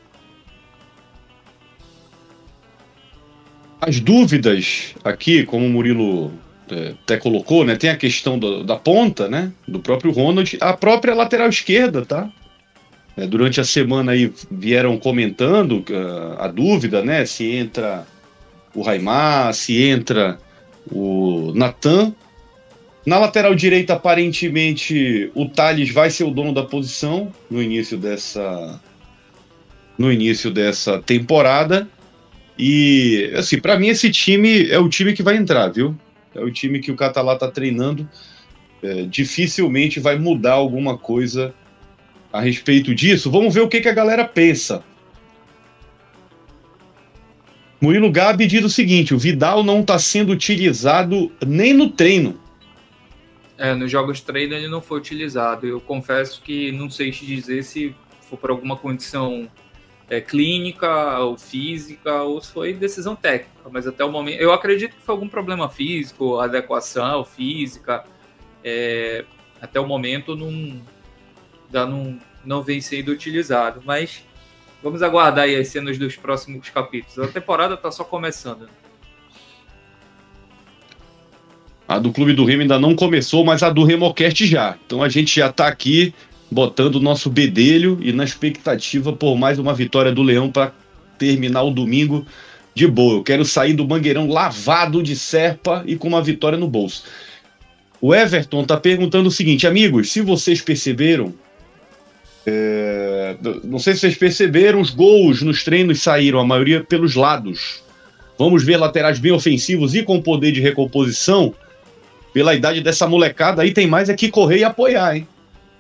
As dúvidas aqui, como o Murilo é, até colocou, né? Tem a questão do, da ponta, né? Do próprio Ronald, a própria lateral esquerda, tá? É, durante a semana aí vieram comentando uh, a dúvida, né? Se entra o Raimar, se entra o Natan. Na lateral direita, aparentemente, o Thales vai ser o dono da posição no início dessa, no início dessa temporada. E, assim, para mim esse time é o time que vai entrar, viu? É o time que o Catalá tá treinando. É, dificilmente vai mudar alguma coisa a respeito disso. Vamos ver o que, que a galera pensa. Murilo Gabi diz o seguinte: o Vidal não está sendo utilizado nem no treino. É, nos jogos treino ele não foi utilizado. Eu confesso que não sei te dizer se for por alguma condição é, clínica ou física ou se foi decisão técnica, mas até o momento eu acredito que foi algum problema físico, adequação física. É, até o momento não, não, não vem sendo utilizado, mas vamos aguardar aí as cenas dos próximos capítulos. A temporada está só começando. A do Clube do Remo ainda não começou, mas a do Remocast já. Então a gente já está aqui botando o nosso bedelho e na expectativa por mais uma vitória do Leão para terminar o domingo de boa. Eu quero sair do Mangueirão lavado de serpa e com uma vitória no bolso. O Everton está perguntando o seguinte: amigos, se vocês perceberam, é, não sei se vocês perceberam, os gols nos treinos saíram, a maioria pelos lados. Vamos ver laterais bem ofensivos e com poder de recomposição. Pela idade dessa molecada aí, tem mais é que correr e apoiar, hein?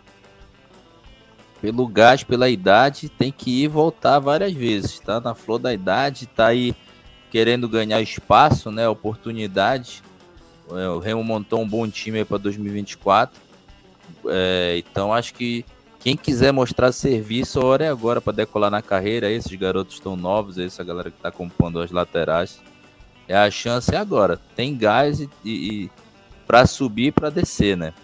Pelo gás, pela idade, tem que ir e voltar várias vezes. Tá na flor da idade, tá aí querendo ganhar espaço, né? Oportunidade. O Remo montou um bom time aí para dois mil e vinte e quatro. É, então acho que, quem quiser mostrar serviço, a hora é agora para decolar na carreira. Esses garotos estão novos, essa galera que está compondo as laterais. É a chance é agora. Tem gás e, e para subir e para descer, né?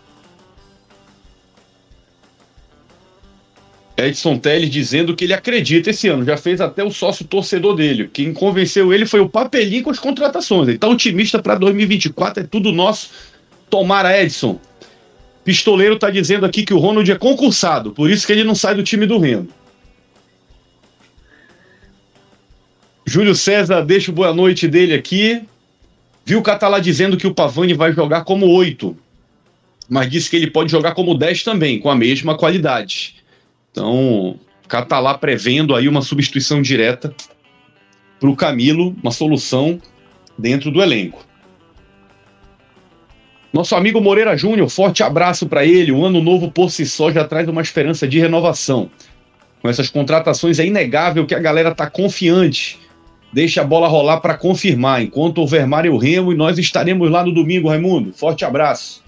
Edson Telles dizendo que ele acredita esse ano. Já fez até o sócio torcedor dele. Quem convenceu ele foi o Papelinho com as contratações. Ele está otimista para dois mil e vinte e quatro. É tudo nosso. Tomara, Edson. Pistoleiro está dizendo aqui que o Ronald é concursado. Por isso que ele não sai do time do Remo. Júlio César deixa o boa noite dele aqui. Viu o Catalá dizendo que o Pavani vai jogar como oito. Mas disse que ele pode jogar como dez também, com a mesma qualidade. Então, o Catalá prevendo aí uma substituição direta para o Camilo, uma solução dentro do elenco. Nosso amigo Moreira Júnior, forte abraço para ele. O ano novo por si só já traz uma esperança de renovação. Com essas contratações é inegável que a galera está confiante. Deixa a bola rolar para confirmar. Enquanto houver mar eu remo, e nós estaremos lá no domingo, Raimundo. Forte abraço.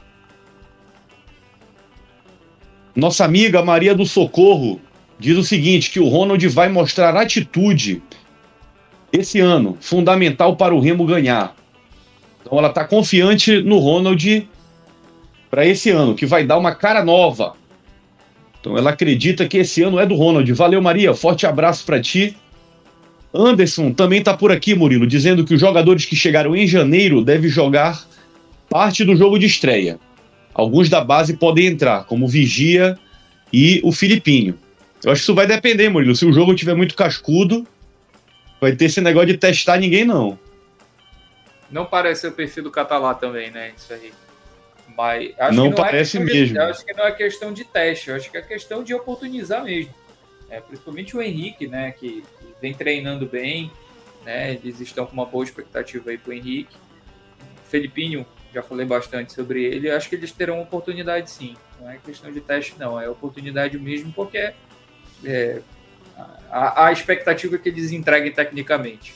Nossa amiga Maria do Socorro diz o seguinte, que o Ronald vai mostrar atitude esse ano, fundamental para o Remo ganhar. Então ela está confiante no Ronald para esse ano, que vai dar uma cara nova. Então ela acredita que esse ano é do Ronald. Valeu, Maria, forte abraço para ti. Anderson também está por aqui, Murilo, dizendo que os jogadores que chegaram em janeiro devem jogar parte do jogo de estreia. Alguns da base podem entrar, como o Vigia e o Filipinho. Eu acho que isso vai depender, Murilo. Se o jogo estiver muito cascudo, vai ter esse negócio de testar ninguém, não. Não parece o perfil do Catalá também, né? Isso aí. Mas acho não, que não parece é mesmo. De, acho que não é questão de teste, eu acho que é questão de oportunizar mesmo. É, principalmente o Henrique, né? Que, que vem treinando bem, né? Eles estão com uma boa expectativa aí pro Henrique. Felipinho, já falei bastante sobre ele, acho que eles terão oportunidade sim. Não é questão de teste, não. É oportunidade mesmo, porque é, a, a expectativa é que eles entreguem tecnicamente.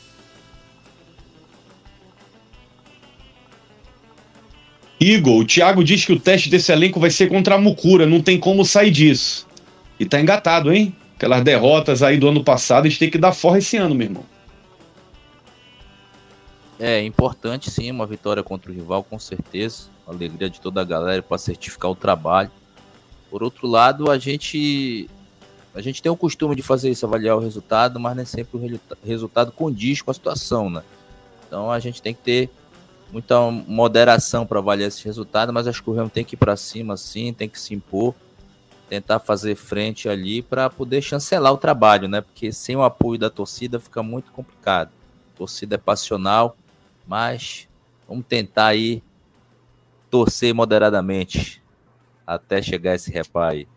Igor, o Thiago diz que o teste desse elenco vai ser contra a Mucura, não tem como sair disso. E tá engatado, hein? Aquelas derrotas aí do ano passado, a gente tem que dar forra esse ano, meu irmão. É importante sim, uma vitória contra o rival, com certeza. A alegria de toda a galera para certificar o trabalho. Por outro lado, a gente a gente tem o costume de fazer isso, avaliar o resultado, mas nem sempre o resultado condiz com a situação, né? Então a gente tem que ter muita moderação para avaliar esse resultado, mas acho que o Remo tem que ir para cima, sim, tem que se impor, tentar fazer frente ali para poder chancelar o trabalho, né? Porque sem o apoio da torcida fica muito complicado. A torcida é passional, mas vamos tentar aí torcer moderadamente até chegar esse reparo aí.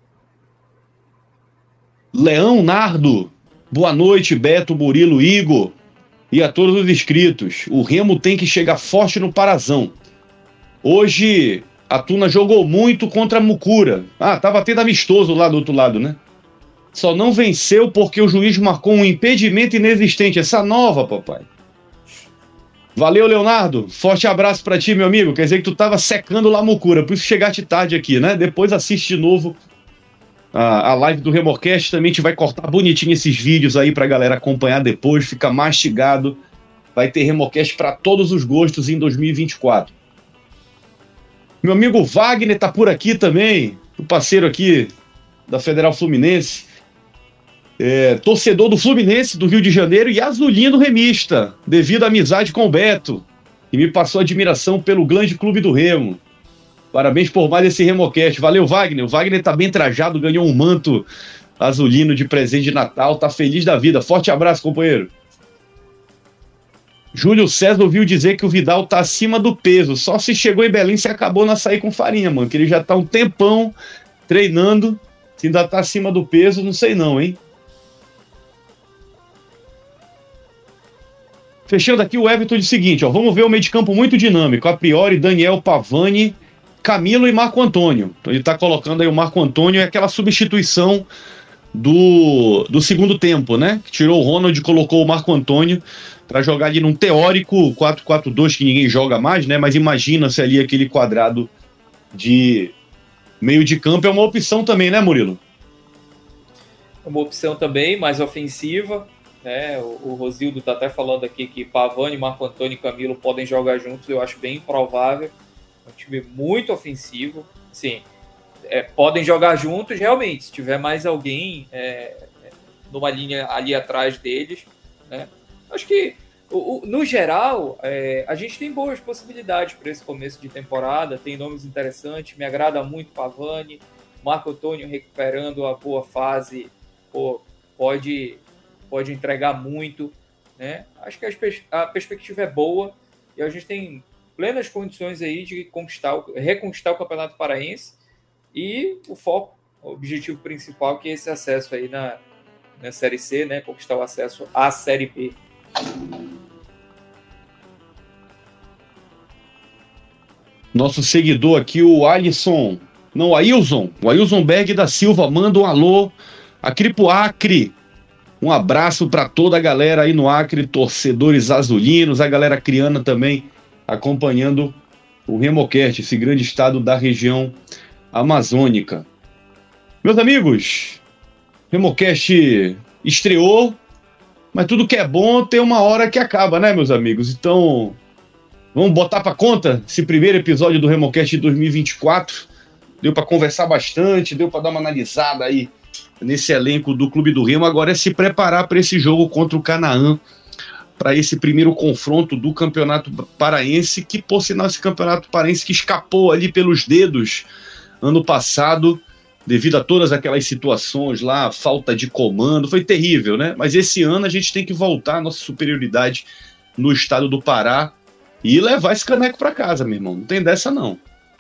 Leão Nardo, boa noite, Beto, Murilo, Igor e a todos os inscritos. O Remo tem que chegar forte no Parazão. Hoje a Tuna jogou muito contra a Mucura. Ah, tava tendo amistoso lá do outro lado, né? Só não venceu porque o juiz marcou um impedimento inexistente. Essa nova, papai. Valeu, Leonardo. Forte abraço pra ti, meu amigo. Quer dizer que tu tava secando lá a Mucura, por isso chegaste tarde aqui, né? Depois assiste de novo a, a live do Remorcast. Também a gente vai cortar bonitinho esses vídeos aí pra galera acompanhar depois. Fica mastigado. Vai ter Remorcast pra todos os gostos em dois mil e vinte e quatro. Meu amigo Wagner tá por aqui também. O parceiro aqui da Federal Fluminense. É, torcedor do Fluminense do Rio de Janeiro e azulino remista, devido à amizade com o Beto, que me passou admiração pelo grande clube do Remo. Parabéns por mais esse Remocast. Valeu, Wagner. O Wagner tá bem trajado, ganhou um manto azulino de presente de Natal, tá feliz da vida. Forte abraço, companheiro. Júlio César ouviu dizer que o Vidal tá acima do peso, só se chegou em Belém se acabou na açaí com farinha, mano, que ele já tá um tempão treinando, se ainda tá acima do peso, não sei não, hein. Fechando aqui o Everton diz o seguinte, ó, vamos ver o meio de campo muito dinâmico, a priori Daniel, Pavani, Camilo e Marco Antônio. Então ele tá colocando aí o Marco Antônio, é aquela substituição do, do segundo tempo, né? Que tirou o Ronald e colocou o Marco Antônio para jogar ali num teórico quatro quatro dois que ninguém joga mais, né? Mas imagina-se ali aquele quadrado de Meio de campo é uma opção também, né, Murilo? É uma opção também, mais ofensiva. Né? O, o Rosildo está até falando aqui que Pavani, Marco Antônio e Camilo podem jogar juntos. Eu acho bem improvável. É um time muito ofensivo. Sim, é, podem jogar juntos, realmente. Se tiver mais alguém é, numa linha ali atrás deles. Né? Acho que, o, o, no geral, é, a gente tem boas possibilidades para esse começo de temporada. Tem nomes interessantes. Me agrada muito Pavani. Marco Antônio recuperando a boa fase. Pô, pode, pode entregar muito, né? Acho que a, a perspectiva é boa e a gente tem plenas condições aí de conquistar, reconquistar o Campeonato Paraense e o foco, o objetivo principal, que é esse acesso aí na, na Série C, né? Conquistar o acesso à Série B. Nosso seguidor aqui, o Alisson, não, o Ailson, o Ailson Berg da Silva, manda um alô aqui pro Acre. Um abraço para toda a galera aí no Acre, torcedores azulinos, a galera criana também acompanhando o Remocast, esse grande estado da região amazônica. Meus amigos, Remocast estreou, mas tudo que é bom tem uma hora que acaba, né, meus amigos? Então, vamos botar para conta esse primeiro episódio do Remocast de dois mil e vinte e quatro. Deu para conversar bastante, deu para dar uma analisada aí nesse elenco do Clube do Remo. Agora é se preparar para esse jogo contra o Canaã, para esse primeiro confronto do Campeonato Paraense, que, por sinal, esse Campeonato Paraense que escapou ali pelos dedos ano passado, devido a todas aquelas situações lá, falta de comando, foi terrível, né? Mas esse ano a gente tem que voltar à nossa superioridade no estado do Pará e levar esse caneco para casa, meu irmão. Não tem dessa, não.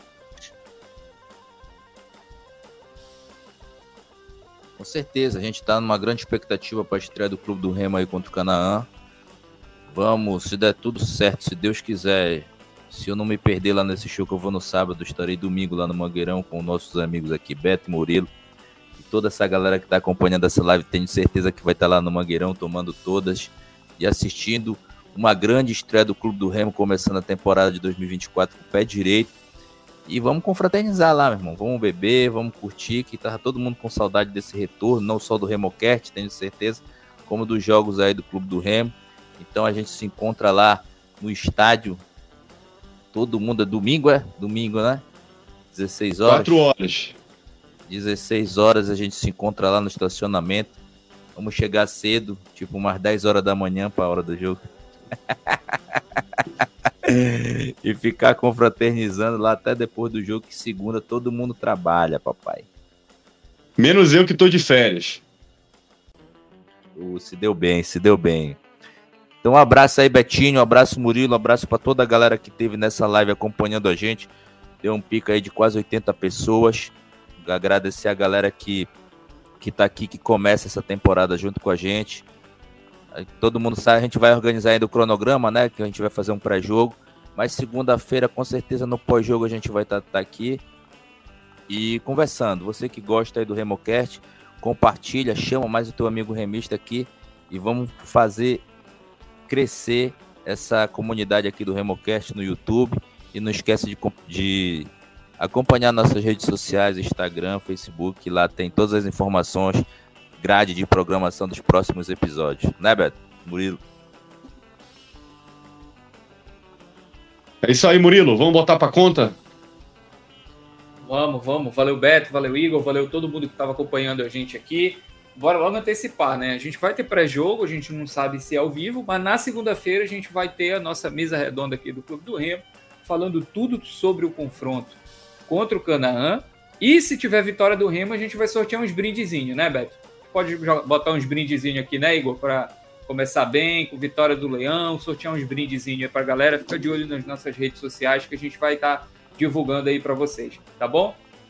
Com certeza, a gente está numa grande expectativa para a estreia do Clube do Remo aí contra o Canaã. Vamos, se der tudo certo, se Deus quiser, se eu não me perder lá nesse show que eu vou no sábado, estarei domingo lá no Mangueirão com nossos amigos aqui, Beto, Murilo, e toda essa galera que está acompanhando essa live, tenho certeza que vai estar lá no Mangueirão tomando todas e assistindo uma grande estreia do Clube do Remo, começando a temporada de dois mil e vinte e quatro com o pé direito. E vamos confraternizar lá, meu irmão. Vamos beber, vamos curtir, que tá todo mundo com saudade desse retorno, não só do Remocast, tenho certeza, como dos jogos aí do Clube do Remo. Então a gente se encontra lá no estádio. Todo mundo é domingo, é? Domingo, né? dezesseis horas. quatro horas. dezesseis horas a gente se encontra lá no estacionamento. Vamos chegar cedo, tipo umas dez horas da manhã para a hora do jogo. E ficar confraternizando lá até depois do jogo, que segunda todo mundo trabalha, papai. Menos eu que tô de férias. Uh, se deu bem, se deu bem. Então um abraço aí, Betinho, um abraço, Murilo, um abraço para toda a galera que esteve nessa live acompanhando a gente. Deu um pico aí de quase oitenta pessoas. Agradecer a galera que, que tá aqui, que começa essa temporada junto com a gente. Todo mundo sabe, a gente vai organizar ainda o cronograma, né? Que a gente vai fazer um pré-jogo. Mas segunda-feira, com certeza, no pós-jogo a gente vai estar tá, tá aqui e conversando. Você que gosta aí do Remocast, compartilha, chama mais o teu amigo remista aqui e vamos fazer crescer essa comunidade aqui do Remocast no YouTube. E não esquece de, de acompanhar nossas redes sociais, Instagram, Facebook. Lá tem todas as informações, grade de programação dos próximos episódios. Né, Beto? Murilo? É isso aí, Murilo. Vamos botar pra conta? Vamos, vamos. Valeu, Beto. Valeu, Igor. Valeu todo mundo que estava acompanhando a gente aqui. Bora logo antecipar, né? A gente vai ter pré-jogo, a gente não sabe se é ao vivo, mas na segunda-feira a gente vai ter a nossa mesa redonda aqui do Clube do Remo, falando tudo sobre o confronto contra o Canaã. E se tiver vitória do Remo, a gente vai sortear uns brindezinhos, né, Beto? Pode botar uns brindezinhos aqui, né, Igor? Para começar bem, com vitória do Leão, sortear uns brindezinhos aí pra galera. Fica de olho nas nossas redes sociais que a gente vai estar tá divulgando aí para vocês, tá bom?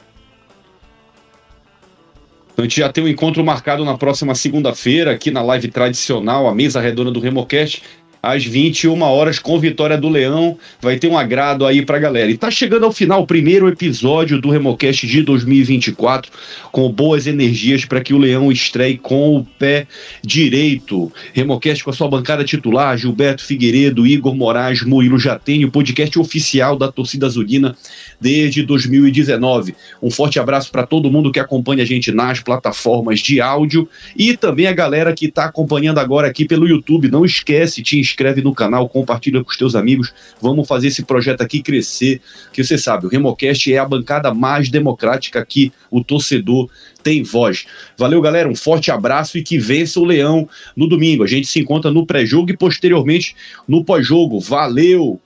A gente já tem um encontro marcado na próxima segunda-feira, aqui na live tradicional, a mesa redonda do Remocast. às vinte e uma horas, com vitória do Leão. Vai ter um agrado aí pra galera. E tá chegando ao final o primeiro episódio do RemoCast de dois mil e vinte e quatro, com boas energias para que o Leão estreie com o pé direito. RemoCast com a sua bancada titular, Gilberto Figueiredo, Igor Moraes, Murilo Jatene, o podcast oficial da torcida azulina desde dois mil e dezenove. Um forte abraço para todo mundo que acompanha a gente nas plataformas de áudio e também a galera que está acompanhando agora aqui pelo YouTube. Não esquece, te inscreve no canal, compartilha com os teus amigos. Vamos fazer esse projeto aqui crescer, que você sabe, o RemoCast é a bancada mais democrática aqui, o torcedor tem voz. Valeu, galera, um forte abraço e que vença o Leão no domingo. A gente se encontra no pré-jogo e posteriormente no pós-jogo. Valeu!